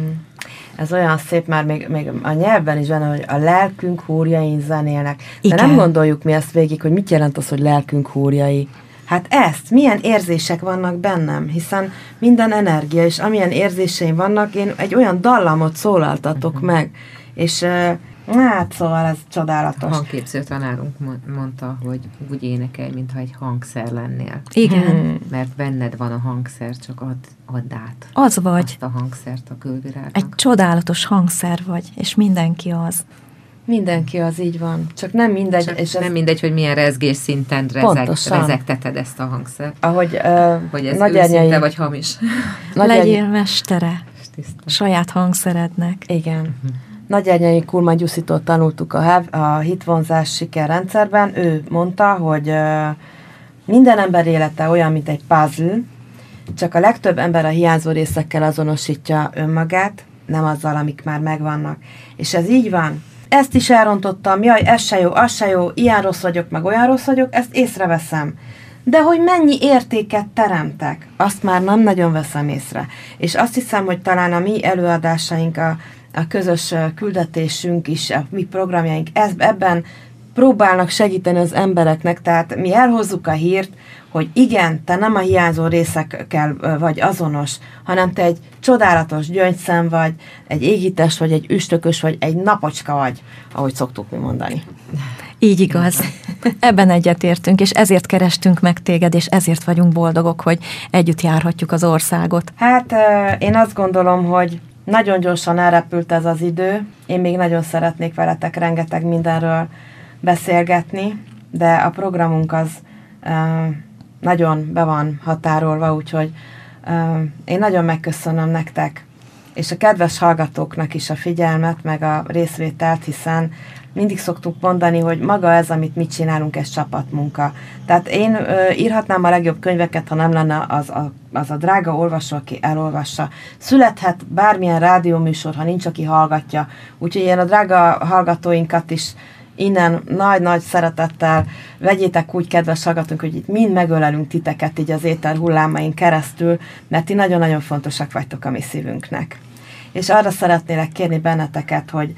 Ez olyan szép, már még a nyelvben is benne, hogy a lelkünk húrjain zenélnek. De igen. Nem gondoljuk mi ezt végig, hogy mit jelent az, hogy lelkünk húrjai. Hát milyen érzések vannak bennem, hiszen minden energia, és amilyen érzéseim vannak, én egy olyan dallamot szólaltatok meg, és hát szóval ez csodálatos. A hangképző tanárunk mondta, hogy úgy énekelj, mintha egy hangszer lennél. Igen. Mert benned van a hangszer, csak add át. Az vagy. Azt a hangszert a külvilágnak. Egy csodálatos hangszer vagy, és mindenki az. Mindenki az, így van. Csak nem mindegy. Csak és nem mindegy, hogy milyen rezgés szinten rezegteted ezt a hangszert. Ahogy hogy ez őszinte vagy hamis. Legyél mestere saját hangszerednek. Igen. Nagyernyei Kulman Gyuszitól tanultuk a hitvonzás sikerrendszerben. Ő mondta, hogy minden ember élete olyan, mint egy puzzle, csak a legtöbb ember a hiányzó részekkel azonosítja önmagát, nem azzal, amik már megvannak. És ez így van. Ezt is elrontottam, jaj, ez se jó, az se jó, ilyen rossz vagyok, meg olyan rossz vagyok, ezt észreveszem. De hogy mennyi értéket teremtek, azt már nem nagyon veszem észre. És azt hiszem, hogy talán a mi előadásaink, a közös küldetésünk is, a mi programjaink ebben próbálnak segíteni az embereknek, tehát mi elhozzuk a hírt, hogy igen, te nem a hiányzó részekkel vagy azonos, hanem te egy csodálatos gyöngyszem vagy, egy égítés vagy, egy üstökös vagy, egy napocska vagy, ahogy szoktuk mi mondani. Így igaz. Ebben egyetértünk, és ezért kerestünk meg téged, és ezért vagyunk boldogok, hogy együtt járhatjuk az országot. Hát én azt gondolom, hogy nagyon gyorsan elrepült ez az idő. Én még nagyon szeretnék veletek rengeteg mindenről beszélgetni, de a programunk az nagyon be van határolva, úgyhogy én nagyon megköszönöm nektek, és a kedves hallgatóknak is a figyelmet, meg a részvételt, hiszen mindig szoktuk mondani, hogy maga ez, amit mi csinálunk, ez csapatmunka. Tehát én írhatnám a legjobb könyveket, ha nem lenne az a drága olvasó, aki elolvassa. Születhet bármilyen rádióműsor, ha nincs, aki hallgatja. Úgyhogy én a drága hallgatóinkat is innen nagy-nagy szeretettel vegyétek úgy, kedves hallgatók, hogy itt mind megölelünk titeket így az éter hullámain keresztül, mert ti nagyon-nagyon fontosak vagytok a mi szívünknek. És arra szeretnélek kérni benneteket, hogy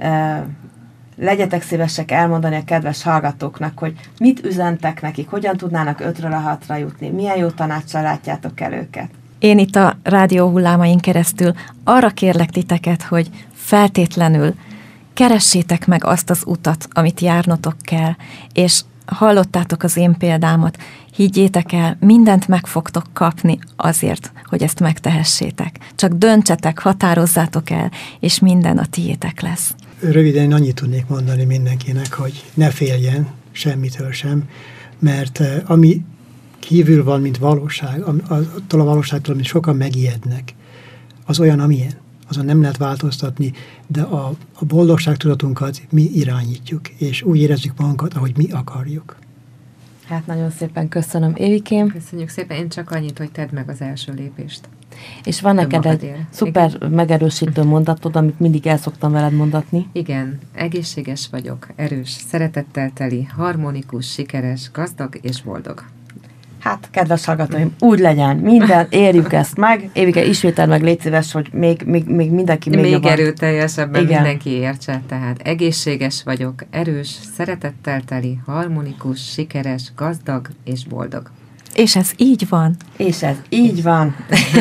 legyetek szívesek elmondani a kedves hallgatóknak, hogy mit üzentek nekik, hogyan tudnának 5-ről 6-ra jutni, milyen jó tanácssal látjátok el őket. Én itt a rádió hullámain keresztül arra kérlek titeket, hogy feltétlenül keressétek meg azt az utat, amit járnotok kell, és hallottátok az én példámat, higgyétek el, mindent meg fogtok kapni azért, hogy ezt megtehessétek. Csak döntsetek, határozzátok el, és minden a tiétek lesz. Röviden annyit tudnék mondani mindenkinek, hogy ne féljen semmitől sem, mert ami kívül van, mint valóság, attól a valóságtól, amit sokan megijednek, az olyan, amilyen. Azon nem lehet változtatni, de a boldogságtudatunkat mi irányítjuk, és úgy érezzük magunkat, ahogy mi akarjuk. Hát nagyon szépen köszönöm, Évikém. Köszönjük szépen, én csak annyit, hogy tedd meg az első lépést. És van neked egy szuper megerősítő mondatod, amit mindig el szoktam veled mondatni. Igen, egészséges vagyok, erős, szeretettel teli, harmonikus, sikeres, gazdag és boldog. Hát, kedves hallgatóim, úgy legyen, minden, érjük ezt meg. Évike, ismétel meg, légy szíves, hogy még mindenki még jobban. Erőteljesebben mindenki értse. Tehát egészséges vagyok, erős, szeretettel teli, harmonikus, sikeres, gazdag és boldog. És ez így van. És ez így van.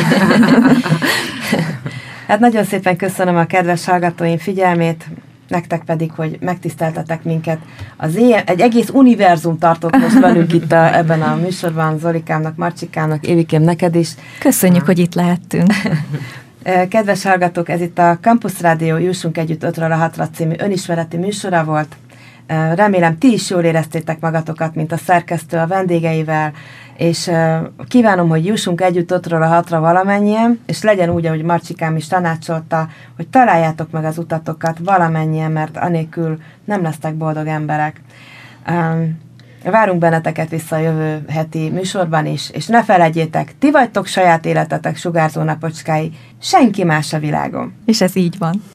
Hát nagyon szépen köszönöm a kedves hallgatóim figyelmét, nektek pedig, hogy megtiszteltetek minket. Egy egész univerzum tartott most velünk itt ebben a műsorban, Zolikámnak, Marcsikámnak, Évikém, neked is. Köszönjük, hogy itt lehettünk. Kedves hallgatók, ez itt a Campus Rádió Jussunk Együtt 5-ről 6-ra című önismereti műsora volt. Remélem, ti is jól éreztétek magatokat, mint a szerkesztő a vendégeivel, és kívánom, hogy jussunk együtt 5-ről 6-ra valamennyien, és legyen úgy, ahogy Marcsikám is tanácsolta, hogy találjátok meg az utatokat valamennyien, mert anélkül nem lesztek boldog emberek. Várunk benneteket vissza a jövő heti műsorban is, és ne feledjétek, ti vagytok saját életetek sugárzó napocskái, senki más a világon. És ez így van.